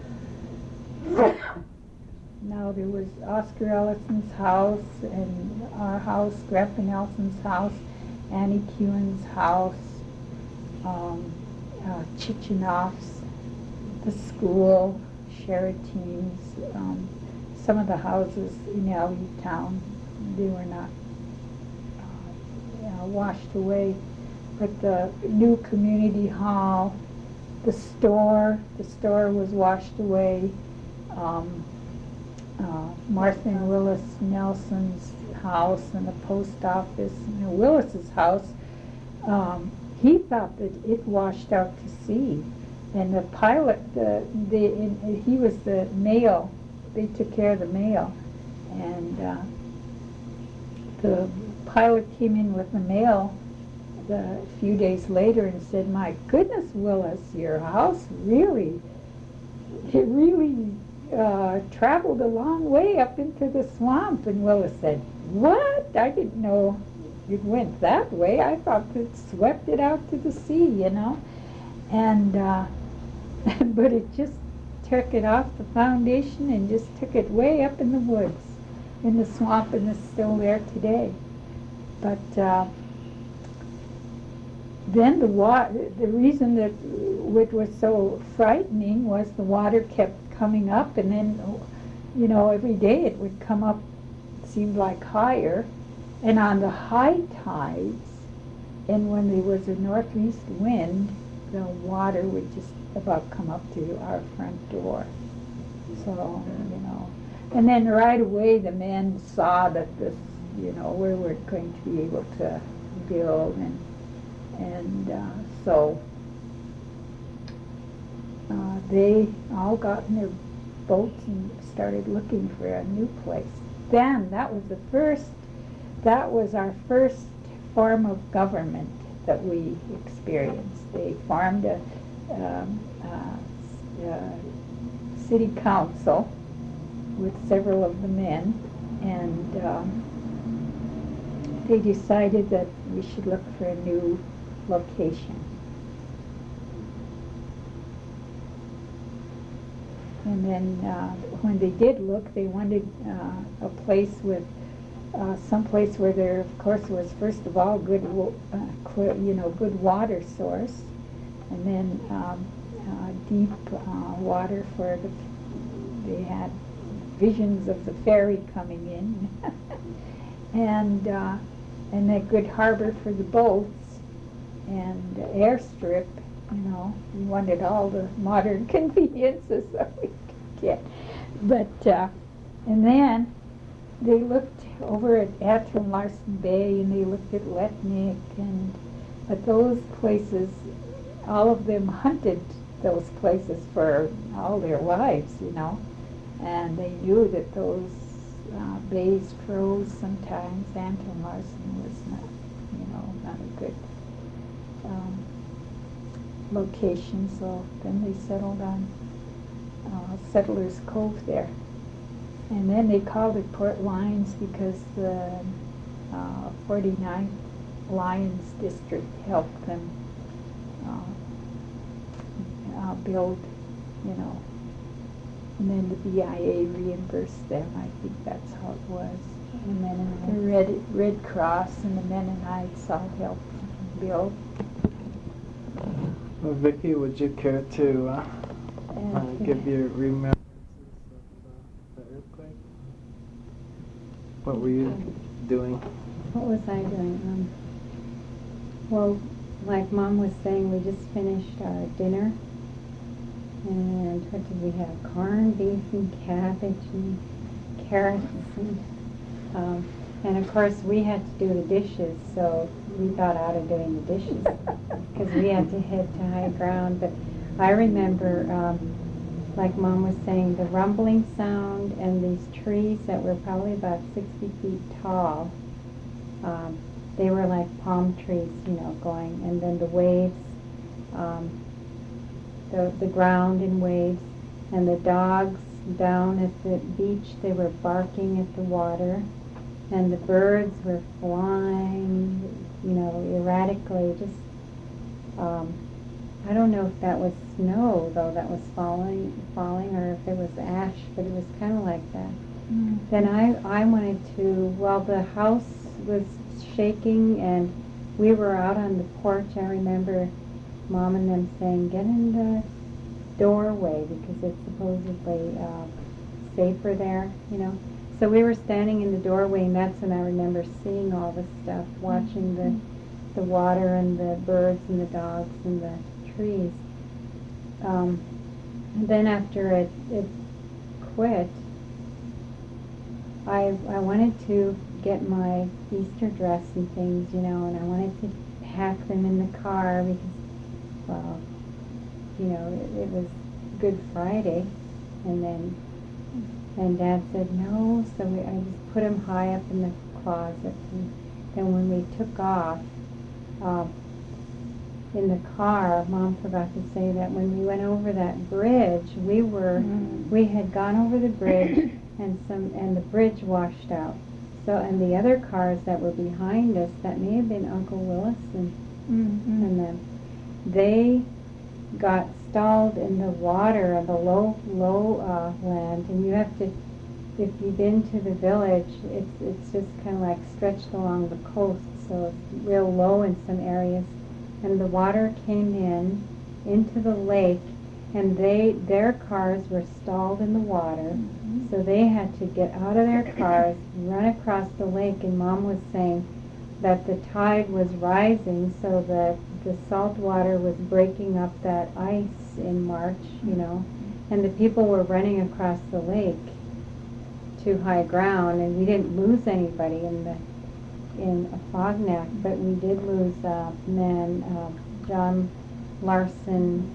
[SPEAKER 2] Now there was Oscar Ellison's house, and our house, Grandpa Nelson's house, Annie Kewen's house, Chichinoff's, the school, Sheraton's, some of the houses in Allentown, they were not washed away. But the new community hall, the store was washed away. Martha and Willis Nelson's house and the post office, and Willis's house, he thought that it washed out to sea. And the pilot, he was the mail. They took care of the mail, and the pilot came in with the mail a few days later and said, "My goodness, Willis, your house really traveled a long way up into the swamp." And Willis said, "What? I didn't know it went that way. I thought it swept it out to the sea, And but it just took it off the foundation and just took it way up in the woods, in the swamp, and it's still there today. But then the reason that it was so frightening was the water kept coming up, and then, every day it would come up, seemed like higher, and on the high tides, and when there was a northeast wind, the water would just about come up to our front door. So, and then right away the men saw that this, we weren't going to be able to build, and so they all got in their boats and started looking for a new place. Then that was our first form of government that we experienced. They formed a city council with several of the men, and they decided that we should look for a new location. And then when they did look, they wanted a place with some place where there, of course, was first of all good, good water source, and then deep water for they had visions of the ferry coming in, and a good harbor for the boats, and airstrip. We wanted all the modern conveniences that we could get. But and then they looked over at Atrin Larson Bay, and they looked at Letnik, but those places, all of them hunted those places for all their lives, and they knew that those bays froze sometimes. Atrin Larson was not a good location, so then they settled on Settlers Cove there. And then they called it Port Lions because the 49th Lions District helped them build, and then the BIA reimbursed them. I think that's how it was. And then the Red Cross and the Mennonites all helped build.
[SPEAKER 1] Well, Vicki, would you care to give your remembrances of the earthquake? What were you doing?
[SPEAKER 3] What was I doing? Well, like Mom was saying, we just finished our dinner. And what did we have? Corned beef and cabbage and carrots. And of course, we had to do the dishes, so we got out of doing the dishes because we had to head to high ground. But I remember, like Mom was saying, the rumbling sound and these trees that were probably about 60 feet tall. They were like palm trees, going, and then the waves, the ground in waves, and the dogs down at the beach, they were barking at the water, and the birds were flying, erratically. Just, I don't know if that was snow, though, that was falling, or if it was ash, but it was kind of like that. Mm-hmm. Then I wanted to, the house was shaking, and we were out on the porch. I remember Mom and them saying, get in the doorway because it's supposedly safer there, So we were standing in the doorway, and that's when I remember seeing all this stuff, watching the water and the birds and the dogs and the trees. And then after it quit, I wanted to get my Easter dress and things, and I wanted to pack them in the car because, it was Good Friday, and Dad said no, so I just put them high up in the closet. And then when we took off, in the car, Mom forgot to say that when we went over that bridge, we had gone over the bridge, and the bridge washed out. So, and the other cars that were behind us, that may have been Uncle Willis and them, they got stalled in the water of the low land, and you have to, if you've been to the village, it's just kind of like stretched along the coast, so it's real low in some areas, and the water came into the lake, and their cars were stalled in the water, so they had to get out of their cars, run across the lake, and Mom was saying that the tide was rising, so that the salt water was breaking up that ice in March, and the people were running across the lake to high ground, and we didn't lose anybody in Fognak, but we did lose John Larson,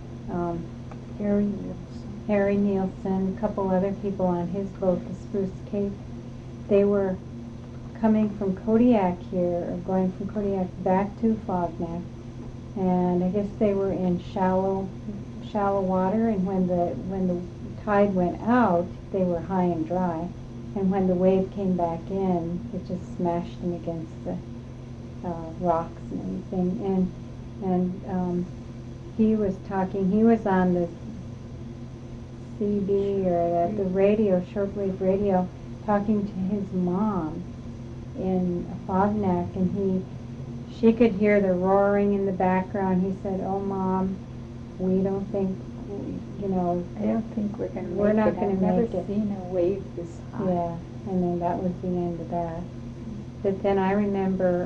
[SPEAKER 3] Harry Nielsen, a couple other people on his boat, the Spruce Cape. They were coming from Kodiak here, or going from Kodiak back to Fognak, and I guess they were in shallow water, and when the tide went out, they were high and dry, and when the wave came back in, it just smashed them against the rocks and everything, and he was on the CB or the radio, shortwave radio, talking to his mom in Fognak, and she could hear the roaring in the background. He said, "Oh, Mom, we don't think,
[SPEAKER 2] I don't think we're going to make
[SPEAKER 3] We're not
[SPEAKER 2] it.
[SPEAKER 3] gonna
[SPEAKER 2] I've never
[SPEAKER 3] make it."
[SPEAKER 2] seen a wave this high.
[SPEAKER 3] Yeah, and then that was the end of that. But then I remember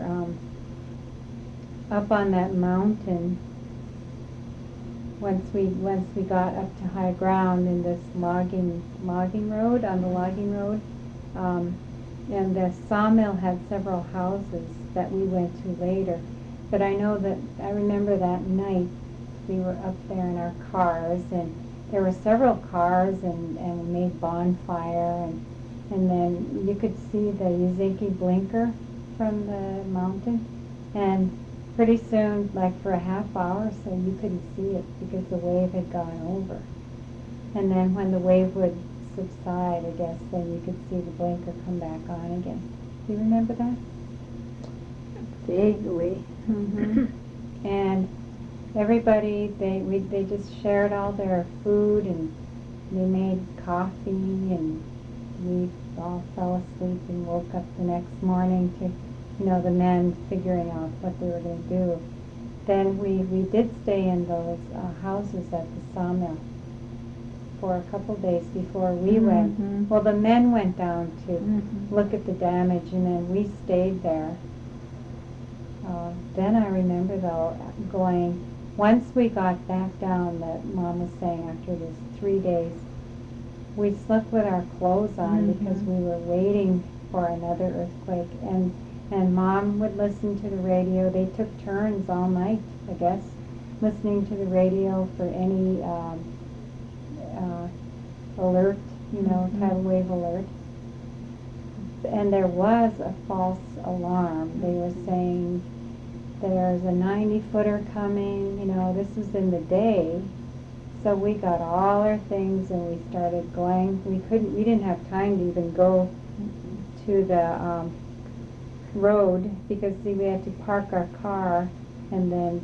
[SPEAKER 3] up on that mountain, once we got up to high ground in this logging road, on the logging road, and the sawmill had several houses that we went to later. But I remember that night we were up there in our cars, and there were several cars, and we made bonfire, and then you could see the Yuzuki blinker from the mountain, and pretty soon, like for a half hour or so, you couldn't see it because the wave had gone over. And then when the wave would subside, I guess, then you could see the blinker come back on again. Do you remember that?
[SPEAKER 2] Vaguely.
[SPEAKER 3] Mm-hmm. And everybody, they just shared all their food, and they made coffee, and we all fell asleep and woke up the next morning to, the men figuring out what they were going to do. Then we did stay in those houses at the sawmill for a couple days before we went. Well, the men went down to look at the damage, and then we stayed there. Then I remember, though, once we got back down, that Mom was saying after this 3 days, we slept with our clothes on because we were waiting for another earthquake. And Mom would listen to the radio. They took turns all night, I guess, listening to the radio for any alert, tidal wave alert. And there was a false alarm. They were saying there's a 90-footer coming. This was in the day. So we got all our things and we started going. We didn't have time to even go to the road because, see, we had to park our car and then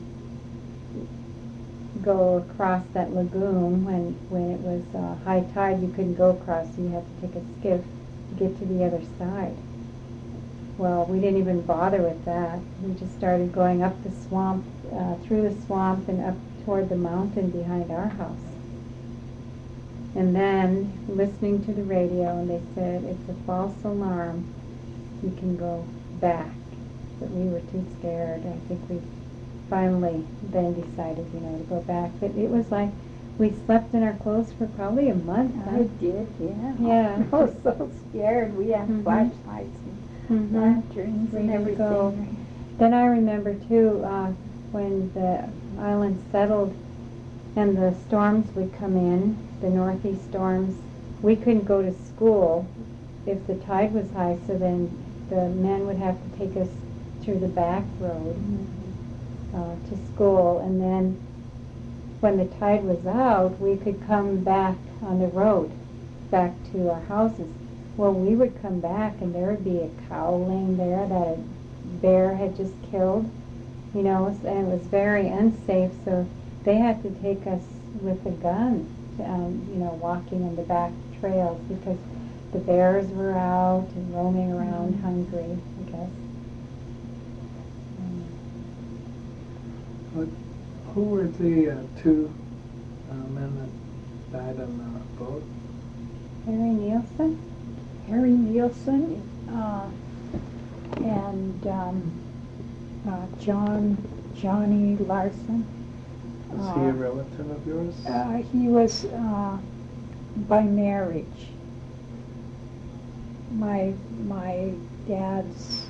[SPEAKER 3] go across that lagoon. When it was high tide, you couldn't go across, so you had to take a skiff to get to the other side. Well, we didn't even bother with that. We just started going up the swamp, through the swamp and up toward the mountain behind our house. And then listening to the radio, and they said, it's a false alarm. You can go back. But we were too scared. I think we finally then decided, to go back. But it was like we slept in our clothes for probably a month.
[SPEAKER 2] I did, yeah.
[SPEAKER 3] Yeah.
[SPEAKER 2] I was so scared. We had flashlights and lanterns and
[SPEAKER 3] Ready to go.
[SPEAKER 2] everything.
[SPEAKER 3] Then I remember, too, when the island settled and the storms would come in, the northeast storms, we couldn't go to school if the tide was high, so then the men would have to take us through the back road to school, and then when the tide was out, we could come back on the road, back to our houses. Well, we would come back, and there would be a cow laying there that a bear had just killed, and it was very unsafe, so they had to take us with a gun, walking in the back trails because the bears were out and roaming around hungry, I guess.
[SPEAKER 1] Who were the two men that died on the boat?
[SPEAKER 3] Harry Nielsen?
[SPEAKER 2] Harry Nielsen and Johnny Larson.
[SPEAKER 1] Was he a relative of yours?
[SPEAKER 2] He was by marriage. My dad's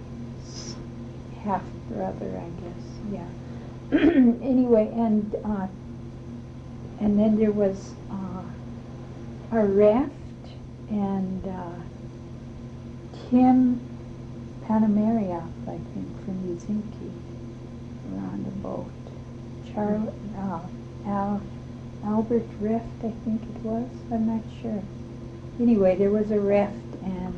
[SPEAKER 2] half brother, I guess. Yeah. Anyway, and then there was a raft, and Tim Panamaria, I think, from Yuzinki, were on the boat. Albert Rift, I think it was. I'm not sure. Anyway, there was a raft and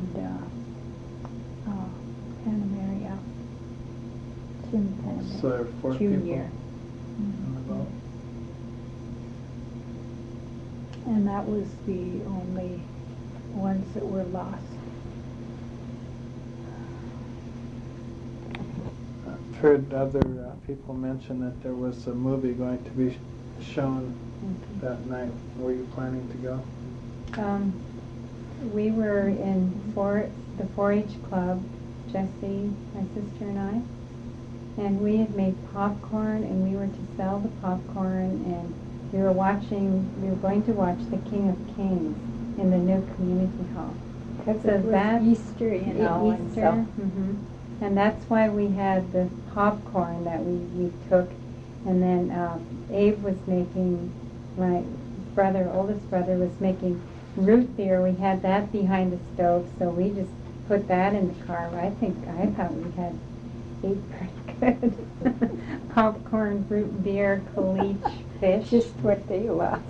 [SPEAKER 2] Panamaria, Tim Panamaria,
[SPEAKER 1] So there were 4 people
[SPEAKER 2] Jr.
[SPEAKER 1] on the boat?
[SPEAKER 2] and that was the only ones that were lost.
[SPEAKER 1] I've heard other people mention that there was a movie going to be shown that night. Were you planning to go?
[SPEAKER 3] We were in the 4-H club, Jessie, my sister and I, and we had made popcorn, and we were to sell the popcorn, and we were going to watch The King of Kings in the new community hall.
[SPEAKER 2] Because
[SPEAKER 3] So
[SPEAKER 2] it was
[SPEAKER 3] that-
[SPEAKER 2] Easter, you know, and
[SPEAKER 3] Easter,
[SPEAKER 2] so
[SPEAKER 3] and that's why we had the popcorn that we took, and then Abe was making, my oldest brother was making root beer. We had that behind the stove, so we just put that in the car. I thought we had ate pretty good. Popcorn, root beer, caliche, fish.
[SPEAKER 2] just what they loved.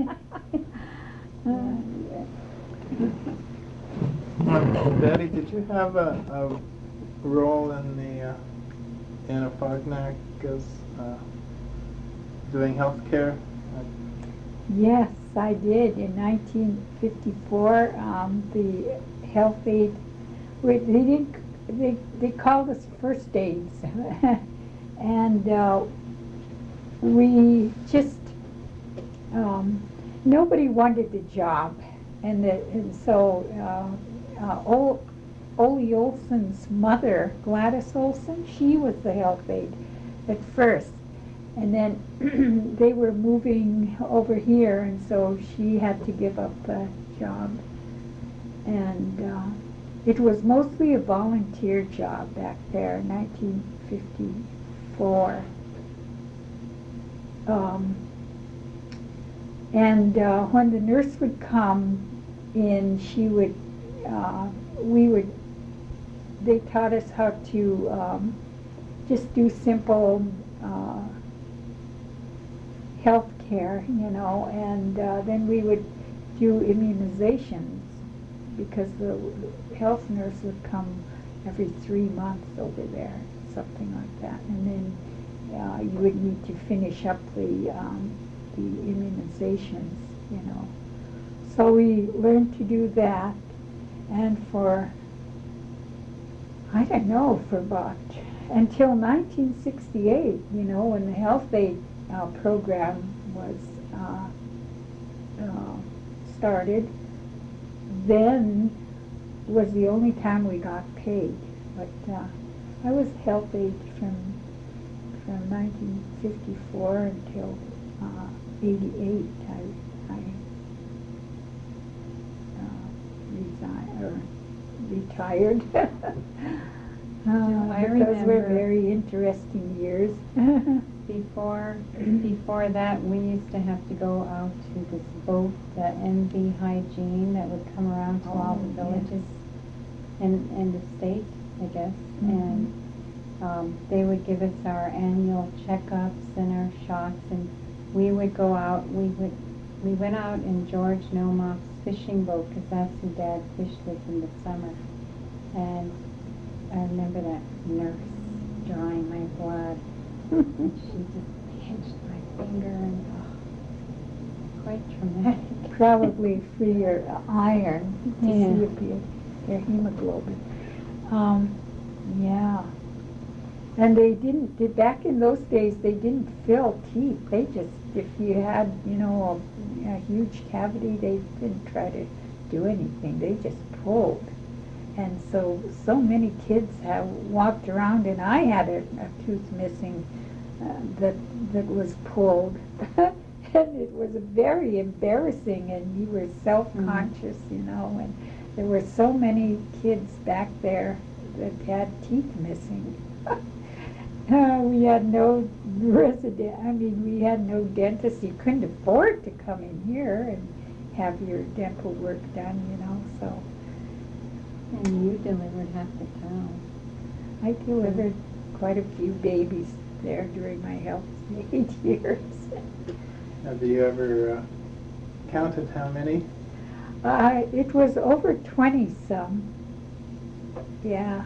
[SPEAKER 1] Betty, did you have a role in Afognak as doing healthcare?
[SPEAKER 2] Yes, I did. In 1954, the health aid, they called us first aids, and we just nobody wanted the job, and so Ole Olson's mother, Gladys Olson, she was the health aide at first. And then they were moving over here, and so she had to give up the job. And it was mostly a volunteer job back there in 1954. When the nurse would come in, they taught us how to just do simple health care, you know, and then we would do immunizations because the health nurse would come every 3 months over there, something like that, and then you would need to finish up the immunizations, you know. So we learned to do that, and for about until 1968, you know, when the health aid program was started, then was the only time we got paid. But I was health aid from 1954 until 88. I retired.
[SPEAKER 3] I
[SPEAKER 2] Those were
[SPEAKER 3] remember
[SPEAKER 2] very interesting years.
[SPEAKER 3] Before that, we used to have to go out to this boat, the NV Hygiene, that would come around to all the
[SPEAKER 2] yes.
[SPEAKER 3] villages in the state, I guess.
[SPEAKER 2] Mhm.
[SPEAKER 3] And they would give us our annual checkups and our shots, and we would go out. We went out in George Nomoff's fishing boat, because that's who Dad fished with in the summer. And I remember that nurse drawing my blood. And she just pinched my finger, and quite traumatic.
[SPEAKER 2] Probably for your iron to
[SPEAKER 3] Yeah.
[SPEAKER 2] see if your hemoglobin. Yeah. And they didn't, back in those days, they didn't fill teeth. They just, if you had, you know, a huge cavity, they didn't try to do anything. They just pulled. And so many kids have walked around, and I had a tooth missing that was pulled. And it was very embarrassing, and you were self-conscious, you know, and there were so many kids back there that had teeth missing. We had no we had no dentist. You couldn't afford to come in here and have your dental work done, you know, so.
[SPEAKER 3] And you delivered half the town.
[SPEAKER 2] I delivered quite a few babies there during my health aid years.
[SPEAKER 1] Have you ever counted how many?
[SPEAKER 2] It was over 20 some. Yeah.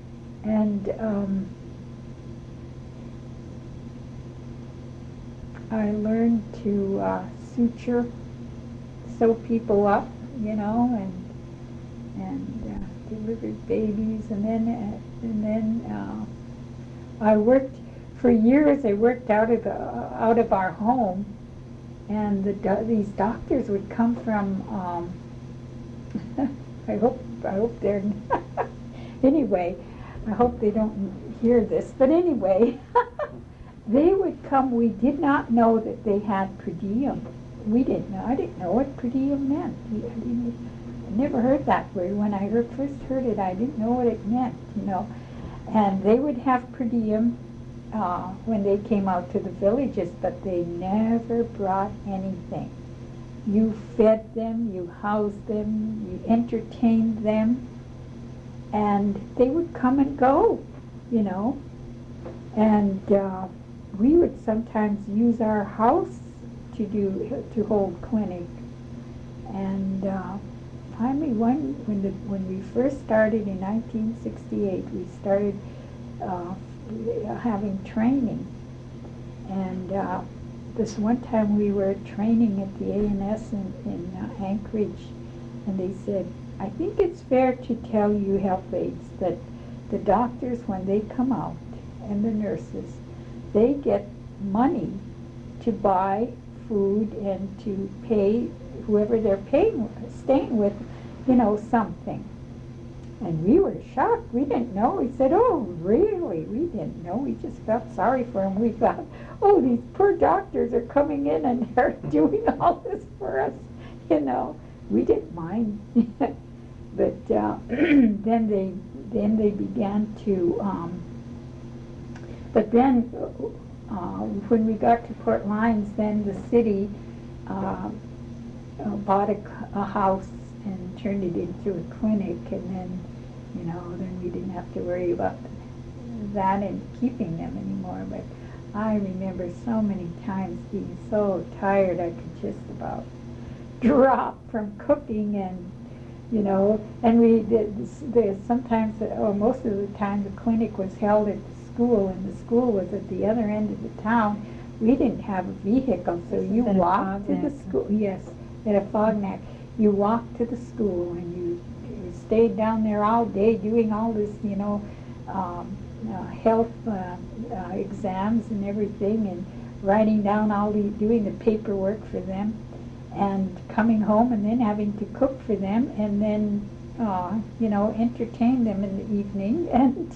[SPEAKER 2] And I learned to suture, sew people up, you know, and delivered babies, and then I worked for years. I worked out of our home, and these doctors would come from. I hope they're anyway. I hope they don't hear this, but anyway, they would come. We did not know that they had per diem. We didn't know. I didn't know what per diem meant. I never heard that word. When I first heard it, I didn't know what it meant, you know. And they would have per diem when they came out to the villages, but they never brought anything. You fed them, you housed them, you entertained them, and they would come and go, you know. And we would sometimes use our house to hold clinic. And finally, when we first started in 1968, we started having training. And this one time we were training at the A&S in Anchorage, and they said, I think it's fair to tell you health aides that the doctors, when they come out, and the nurses, they get money to buy food and to pay whoever they're staying with, you know, something. And we were shocked. We didn't know. We said, oh, really? We didn't know. We just felt sorry for them. We thought, oh, these poor doctors are coming in and they're doing all this for us, you know. We didn't mind. But then they began to, but then when we got to Port Lions, then the city bought a house and turned it into a clinic, and then, you know, then we didn't have to worry about that and keeping them anymore. But I remember so many times being so tired I could just about drop from cooking, and, you know, and sometimes, or most of the time, the clinic was held at the school, and the school was at the other end of the town. We didn't have a vehicle, so you walked to the school. Yes, at a Fognac. You walked to the school, and you stayed down there all day doing all this, you know, health exams and everything, and writing down doing the paperwork for them, and coming home and then having to cook for them, and then, you know, entertain them in the evening, and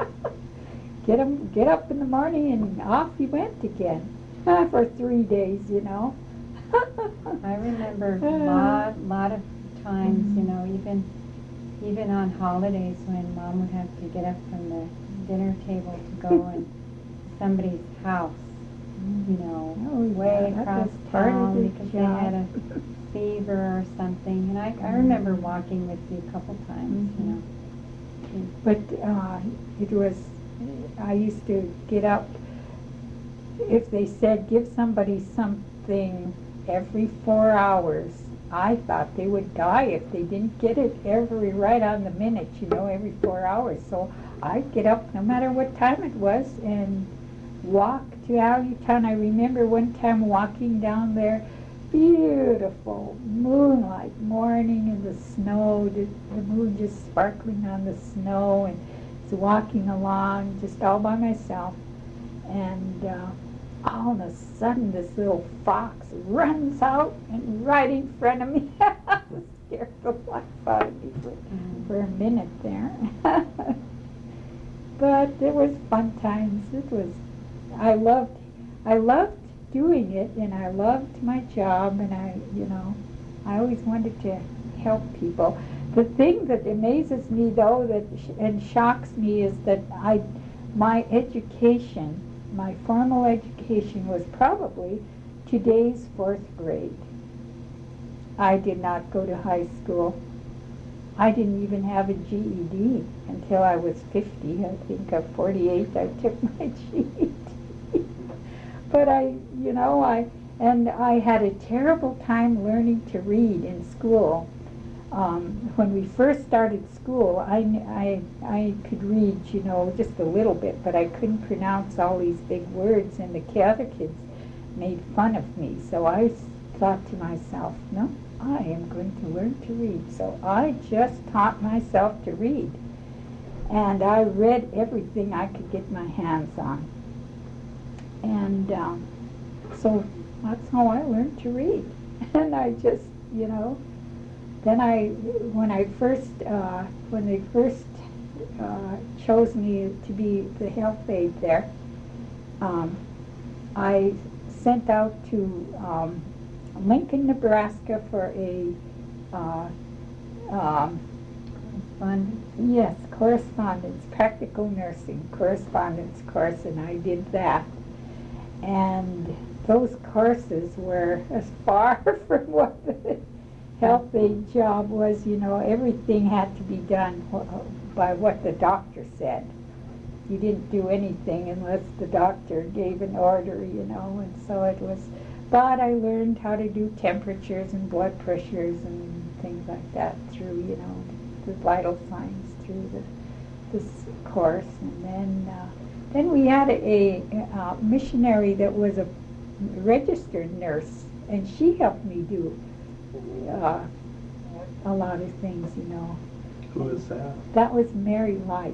[SPEAKER 2] get up in the morning, and off you went again for 3 days, you know.
[SPEAKER 3] I remember a lot of times, you know, even on holidays when Mom would have to get up from the dinner table to go in somebody's house, you know, way across town because they had a fever or something. And I remember walking with you a couple times, you know.
[SPEAKER 2] But it was, I used to get up, if they said give somebody something every 4 hours, I thought they would die if they didn't get it right on the minute, you know, every 4 hours. So I'd get up no matter what time it was and walk to Allentown. I remember one time walking down there, beautiful moonlight morning in the snow, the moon just sparkling on the snow, and was walking along just all by myself, and all of a sudden this little fox runs out and right in front of me. I was scared the life out of me for a minute there. But it was fun times. I loved doing it, and I loved my job, and I always wanted to help people. The thing that amazes me, though, and shocks me, is that my education, my formal education, was probably today's 4th grade. I did not go to high school. I didn't even have a GED until I was 50. I think at 48 I took my GED. But I had a terrible time learning to read in school. When we first started school, I could read, just a little bit, but I couldn't pronounce all these big words, and the other kids made fun of me. So I thought to myself, no, I am going to learn to read. So I just taught myself to read. And I read everything I could get my hands on. And so that's how I learned to read. And I just, then when they first chose me to be the health aide there, I sent out to Lincoln, Nebraska for a correspondence, practical nursing correspondence course, and I did that. And those courses were as far from what the health aide job was. Everything had to be done by what the doctor said. You didn't do anything unless the doctor gave an order, and so it was. But I learned how to do temperatures and blood pressures and things like that through, the vital signs through this course. And then we had a missionary that was a registered nurse, and she helped me do a lot of things,
[SPEAKER 1] Who was that?
[SPEAKER 2] That was Mary Light.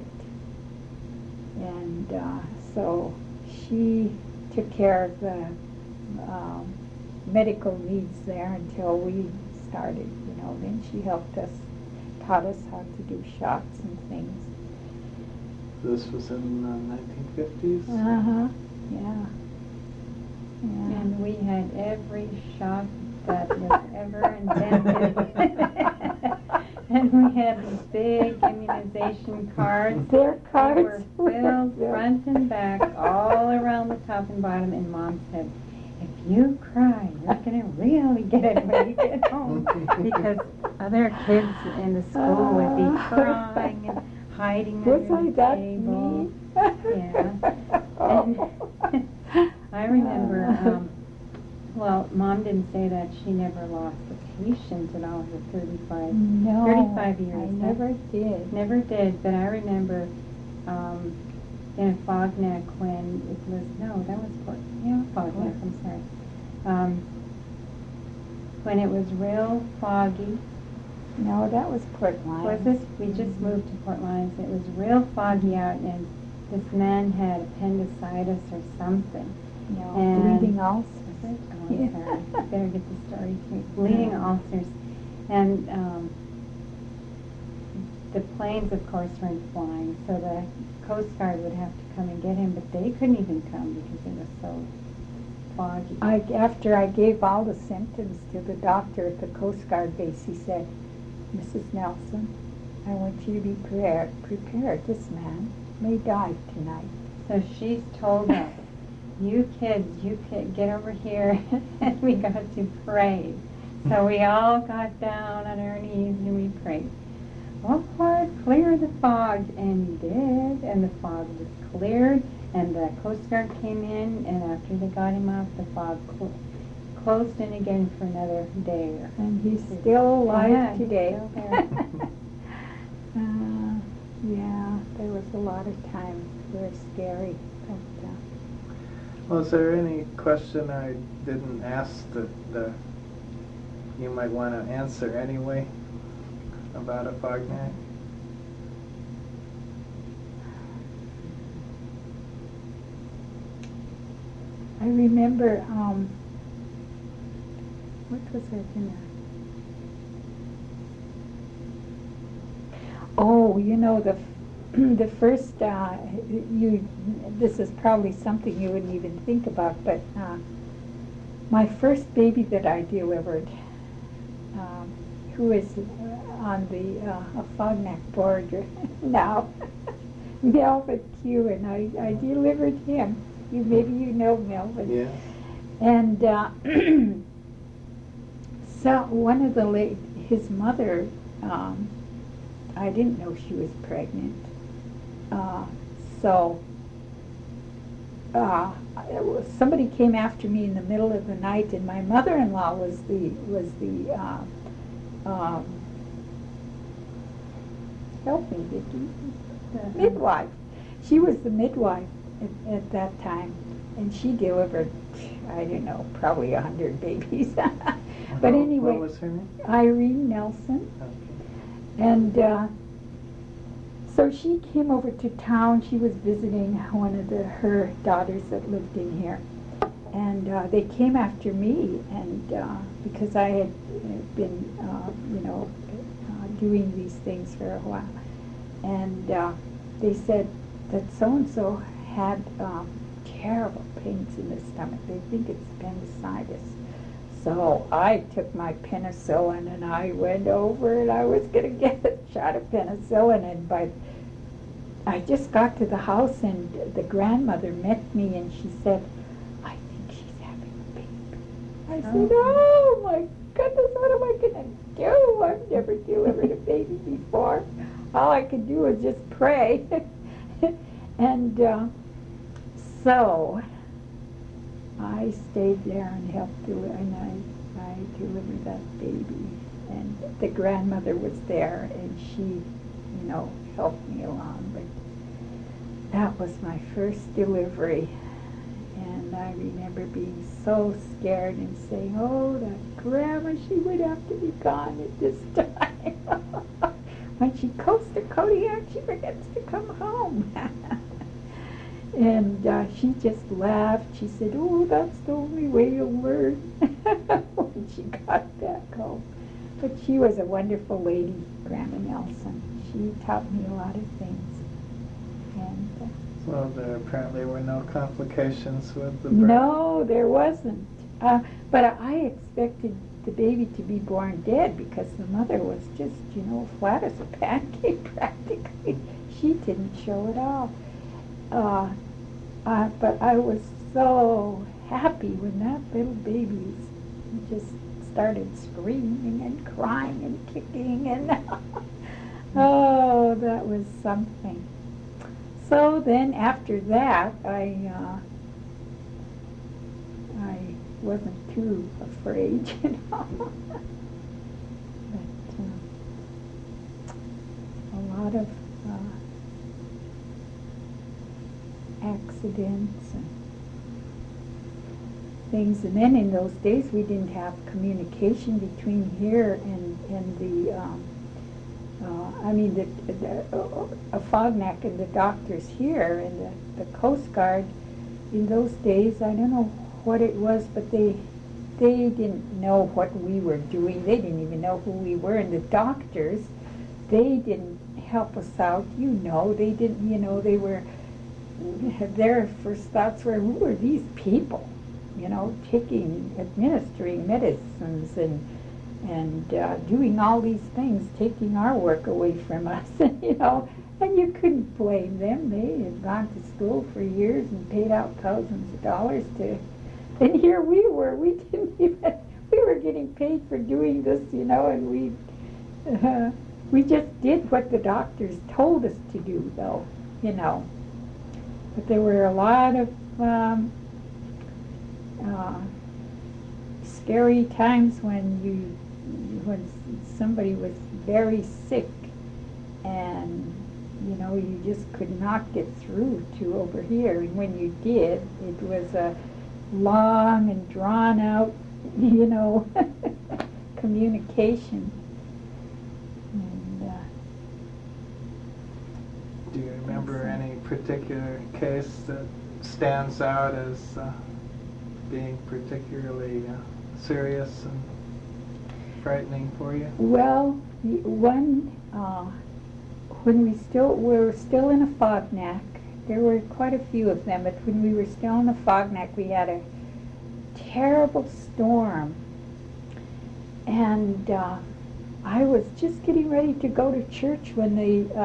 [SPEAKER 2] And so she took care of the medical needs there until we started, Then she helped us, taught us how to do shots and things.
[SPEAKER 1] This was in the 1950s?
[SPEAKER 2] Uh-huh, yeah.
[SPEAKER 3] And we had every shot that was ever invented. And we had these big immunization cards.
[SPEAKER 2] Their cards
[SPEAKER 3] They were filled front and back, all around the top and bottom. And Mom said, if you cry, you're going to really get it when you get home. Because other kids in the school would be crying and hiding under the table. Yeah. And I remember, Mom didn't say that she never lost a patient in all her 35 years.
[SPEAKER 2] I never did.
[SPEAKER 3] Never did, but I remember in Fognac when it was, Fognac, I'm sorry. When it was real foggy.
[SPEAKER 2] No, that was Port Lions.
[SPEAKER 3] Was this? We just moved to Port Lions. It was real foggy out, and this man had appendicitis or something.
[SPEAKER 2] Bleeding ulcers.
[SPEAKER 3] Oh, I'm sorry. Better get the story straight. Bleeding ulcers. And the planes, of course, weren't flying, so the Coast Guard would have to come and get him, but they couldn't even come because it was so foggy.
[SPEAKER 2] After I gave all the symptoms to the doctor at the Coast Guard base, he said, Mrs. Nelson, I want you to be prepared. This man may die tonight.
[SPEAKER 3] So she's told us, you kids, get over here, and we got to pray. So we all got down on our knees and we prayed. Oh, Lord, clear the fog. And he did, and the fog was cleared, and the Coast Guard came in, and after they got him off, the fog closed in again for another day.
[SPEAKER 2] And he's still alive today.
[SPEAKER 3] Still there.
[SPEAKER 2] Yeah, there was a lot of times very scary.
[SPEAKER 1] Well, is there any question I didn't ask that you might want to answer anyway about a Fognac?
[SPEAKER 2] I remember, what was I gonna? Oh, the first, this is probably something you wouldn't even think about, but my first baby that I delivered, who is on the Fognac board now, Melvin Q, and I delivered him. Maybe you know Melvin.
[SPEAKER 1] Yeah.
[SPEAKER 2] And so one of his mother, I didn't know she was pregnant. Somebody came after me in the middle of the night, and my mother-in-law was the help me, Vicki, the midwife. She was the midwife at that time, and she delivered, I don't know, probably 100 babies. But
[SPEAKER 1] What
[SPEAKER 2] anyway,
[SPEAKER 1] was her name?
[SPEAKER 2] Irene Nelson.
[SPEAKER 1] Okay.
[SPEAKER 2] And so she came over to town. She was visiting one of her daughters that lived in here. And they came after me, and because I had been, doing these things for a while. And they said that so-and-so had terrible pains in the stomach. They think it's appendicitis. So I took my penicillin and I went over and I was going to get a shot of penicillin. And I just got to the house and the grandmother met me and she said, "I think she's having a baby." I said, "Oh my goodness, what am I going to do? I've never delivered a baby before. All I could do was just pray." And so I stayed there and helped deliver, and I delivered that baby. And the grandmother was there, and she, helped me along. But that was my first delivery, and I remember being so scared and saying, "Oh, that grandma, she would have to be gone at this time." When she goes to Kodiak, she forgets to come home. And she just laughed. She said, "Oh, that's the only way you'll learn," when she got back home. But she was a wonderful lady, Grandma Nelson. She taught me a lot of things. And
[SPEAKER 1] So there apparently were no complications with the birth?
[SPEAKER 2] no, there wasn't. But I expected the baby to be born dead because the mother was just, flat as a pancake practically. She didn't show at all. But I was so happy when that little baby just started screaming and crying and kicking and oh, that was something. So then after that, I wasn't too afraid, But a lot of accidents and things. And then in those days we didn't have communication between here and the Afognak and the doctors here and the Coast Guard. In those days, I don't know what it was, but they didn't know what we were doing. They didn't even know who we were. And the doctors, they didn't help us out. They didn't, they were, their first thoughts were, who are these people? Administering medicines and doing all these things, taking our work away from us, and you couldn't blame them. They had gone to school for years and paid out thousands of dollars and here we were. We were getting paid for doing this, and we just did what the doctors told us to do, though, But there were a lot of scary times when somebody was very sick and you just could not get through to over here, and when you did, it was a long and drawn out communication. And,
[SPEAKER 1] do you remember any particular case that stands out as being particularly serious and frightening for you?
[SPEAKER 2] Well, one, when we were still in Afognak, there were quite a few of them, but when we were still in Afognak, we had a terrible storm. And I was just getting ready to go to church when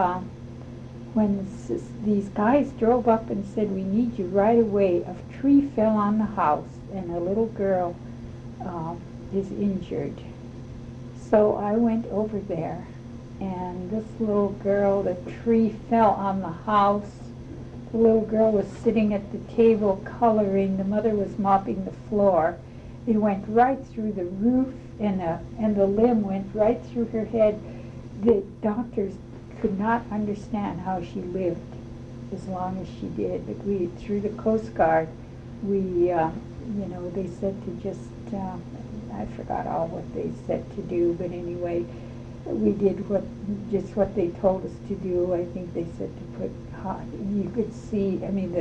[SPEAKER 2] these guys drove up and said, "We need you right away. A tree fell on the house and a little girl is injured." So I went over there, and this little girl, the tree fell on the house. The little girl was sitting at the table coloring. The mother was mopping the floor. It went right through the roof, and the limb went right through her head. The doctors could not understand how she lived as long as she did, but through the Coast Guard, they said to just, I forgot all what they said to do, but anyway, we did just what they told us to do. I think they said to put hot, you could see, I mean,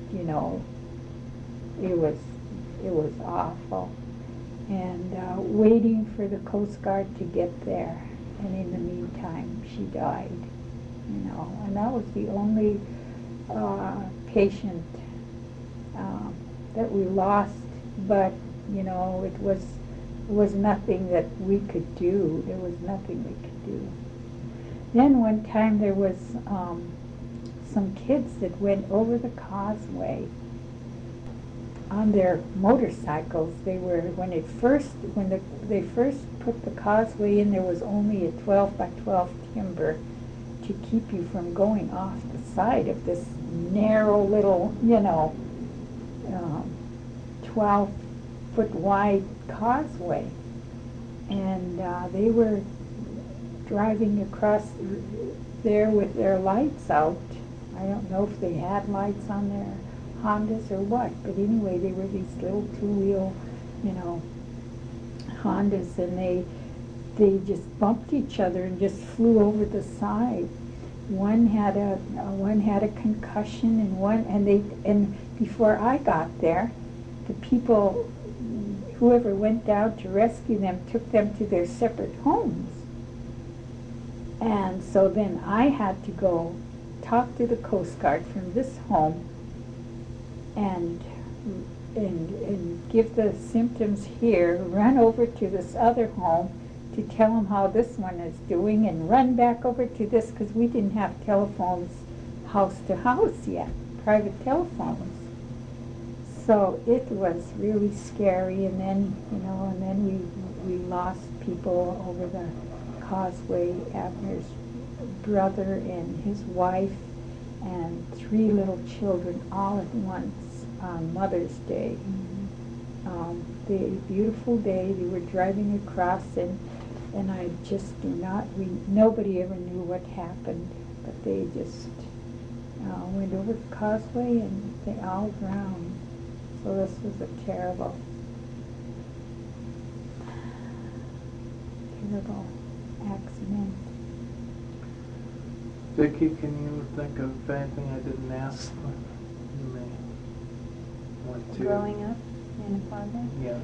[SPEAKER 2] it was awful. And waiting for the Coast Guard to get there, and in the meantime, she died, and that was the only patient that we lost, but, it was nothing that we could do. There was nothing we could do. Then one time there was some kids that went over the causeway on their motorcycles. They were, when they first put the causeway in, there was only a 12 by 12 timber to keep you from going off the side of this narrow little, 12-foot wide causeway. And they were driving across there with their lights out. I don't know if they had lights on their Hondas or what, but anyway, they were these little two-wheel, Hondas, and they just bumped each other and just flew over the side. One had a concussion, and before I got there, the people, whoever went down to rescue them, took them to their separate homes. And so then I had to go talk to the Coast Guard from this home and give the symptoms here, run over to this other home to tell them how this one is doing, and run back over to this, because we didn't have telephones house to house yet, private telephones. So it was really scary, and then we lost people over the causeway. Abner's brother and his wife and 3 little children all at once on Mother's Day. The beautiful day, they were driving across, and I just nobody ever knew what happened, but they just went over the causeway and they all drowned. So this was a terrible accident.
[SPEAKER 1] Vicki, can you think of anything I didn't ask? You may want to.
[SPEAKER 3] Growing up in a father?
[SPEAKER 1] Yes.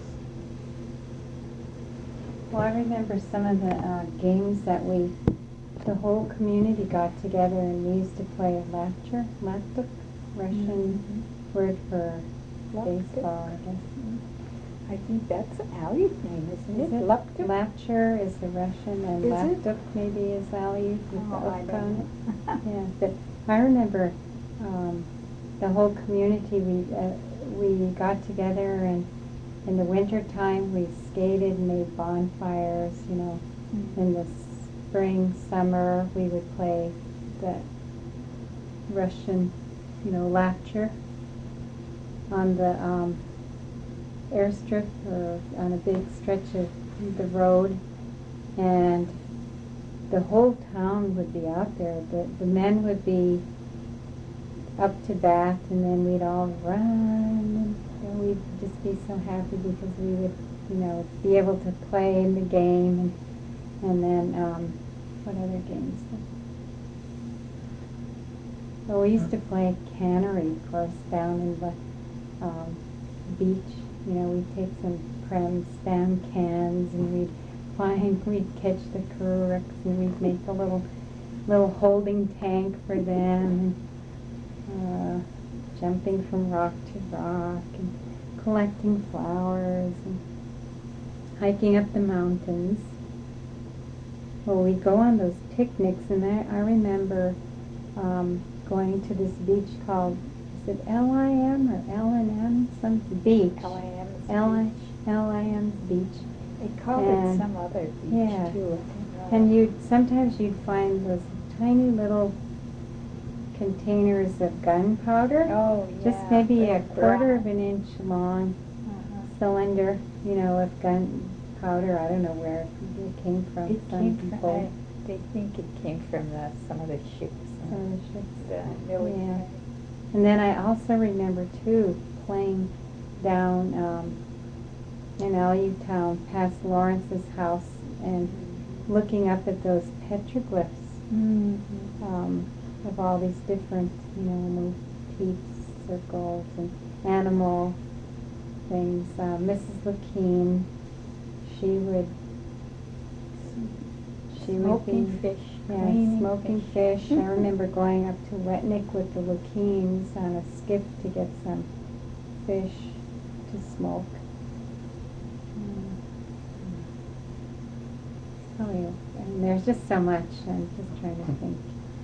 [SPEAKER 3] Well, I remember some of the games that the whole community got together, and we used to play laptuk, Russian word for baseball, I guess.
[SPEAKER 2] I think that's Ali's name, isn't it? Laptuk?
[SPEAKER 3] Laptur is the Russian, and laptuk maybe is Ali with the
[SPEAKER 2] I don't know.
[SPEAKER 3] Yeah, but I remember the whole community, we got together, and in the winter time we skated and made bonfires, In the spring, summer, we would play the Russian, laptur on the airstrip or on a big stretch of the road, and the whole town would be out there. The men would be up to bat, and then we'd all run, and we'd just be so happy because we would, be able to play in the game, and then what other games? Well, we used to play cannery, of course, down in the beach. We'd take some spam cans, and we'd catch the kurux, and we'd make a little holding tank for them, and jumping from rock to rock, and collecting flowers, and hiking up the mountains. Well, we'd go on those picnics, and I remember going to this beach called, is it L-I-M or L-N-M? Some beach. L-I-M beach.
[SPEAKER 2] They called it some other beach too.
[SPEAKER 3] And sometimes you'd find those tiny little containers of gunpowder.
[SPEAKER 2] Oh, yeah.
[SPEAKER 3] Just maybe a quarter of an inch long cylinder, of gunpowder. I don't know where it came from.
[SPEAKER 2] They think it came from some of the ships.
[SPEAKER 3] And then I also remember, too, playing down in Town past Lawrence's house and looking up at those petroglyphs of all these different, motifs, circles, and animal things. Mrs. Lakeen, she would
[SPEAKER 2] Smoking
[SPEAKER 3] be
[SPEAKER 2] fish.
[SPEAKER 3] yeah,
[SPEAKER 2] cleaning
[SPEAKER 3] smoking fish. I remember going up to Wetnick with the Lakeens on a skiff to get some fish to smoke. Oh, yeah. And there's just so much. I'm just trying to think.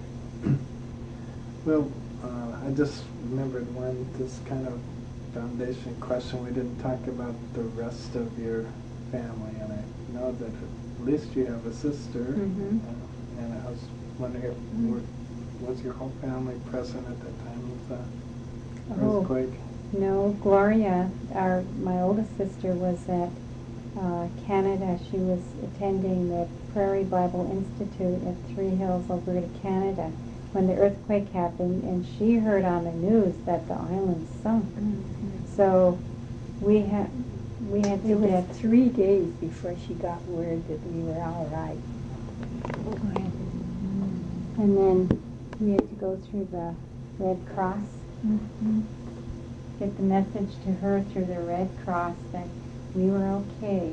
[SPEAKER 1] Well, I just remembered this kind of foundation question. We didn't talk about the rest of your family, and I know that at least you have a sister,
[SPEAKER 3] Mhm.
[SPEAKER 1] and I was wondering if was your whole family present at the time of the earthquake?
[SPEAKER 3] No, Gloria, my oldest sister, was at Canada. She was attending the Prairie Bible Institute at Three Hills, Alberta, Canada, when the earthquake happened, and she heard on the news that the island sunk. So we had to
[SPEAKER 2] It was
[SPEAKER 3] get
[SPEAKER 2] 3 days before she got word that we were all right.
[SPEAKER 3] and then we had to go through the Red Cross, get the message to her through the Red Cross that we were okay.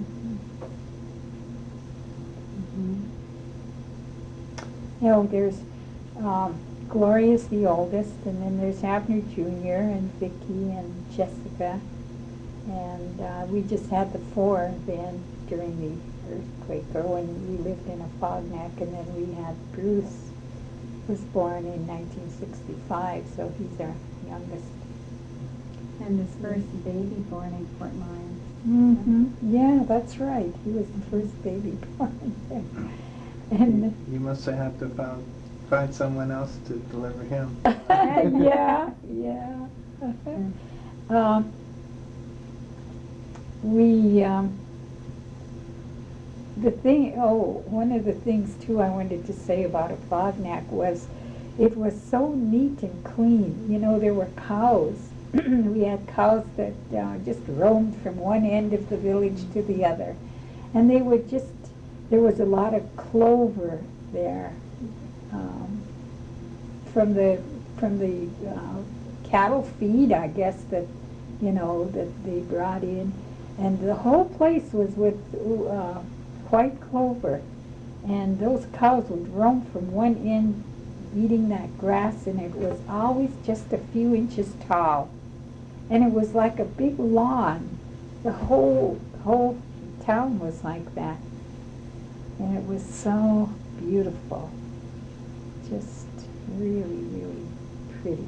[SPEAKER 2] There's Gloria's the oldest, and then there's Abner Jr. and Vicki and Jessica, and we just had the 4 then during the earthquake, or when we lived in a Fognac, and then we had Bruce, was born in 1965, so he's our youngest.
[SPEAKER 3] And this first baby born in Fort Myers.
[SPEAKER 2] Yeah, that's right. He was the first baby born there. And
[SPEAKER 1] You must have had to find someone else to deliver him.
[SPEAKER 2] yeah. One of the things too I wanted to say about a Fognac was it was so neat and clean. There were cows. We had cows that just roamed from one end of the village to the other. And they would there was a lot of clover there from the cattle feed, I guess, that they brought in. And the whole place was with white clover. And those cows would roam from one end eating that grass, and it was always just a few inches tall. And it was like a big lawn. The whole town was like that. And it was so beautiful. Just really, really pretty.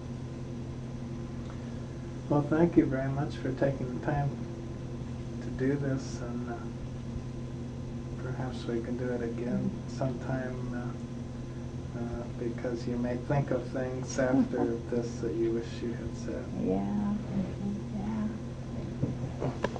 [SPEAKER 1] Well, thank you very much for taking the time to do this, and perhaps we can do it again sometime, because you may think of things after this that you wish you had said.
[SPEAKER 2] Yeah.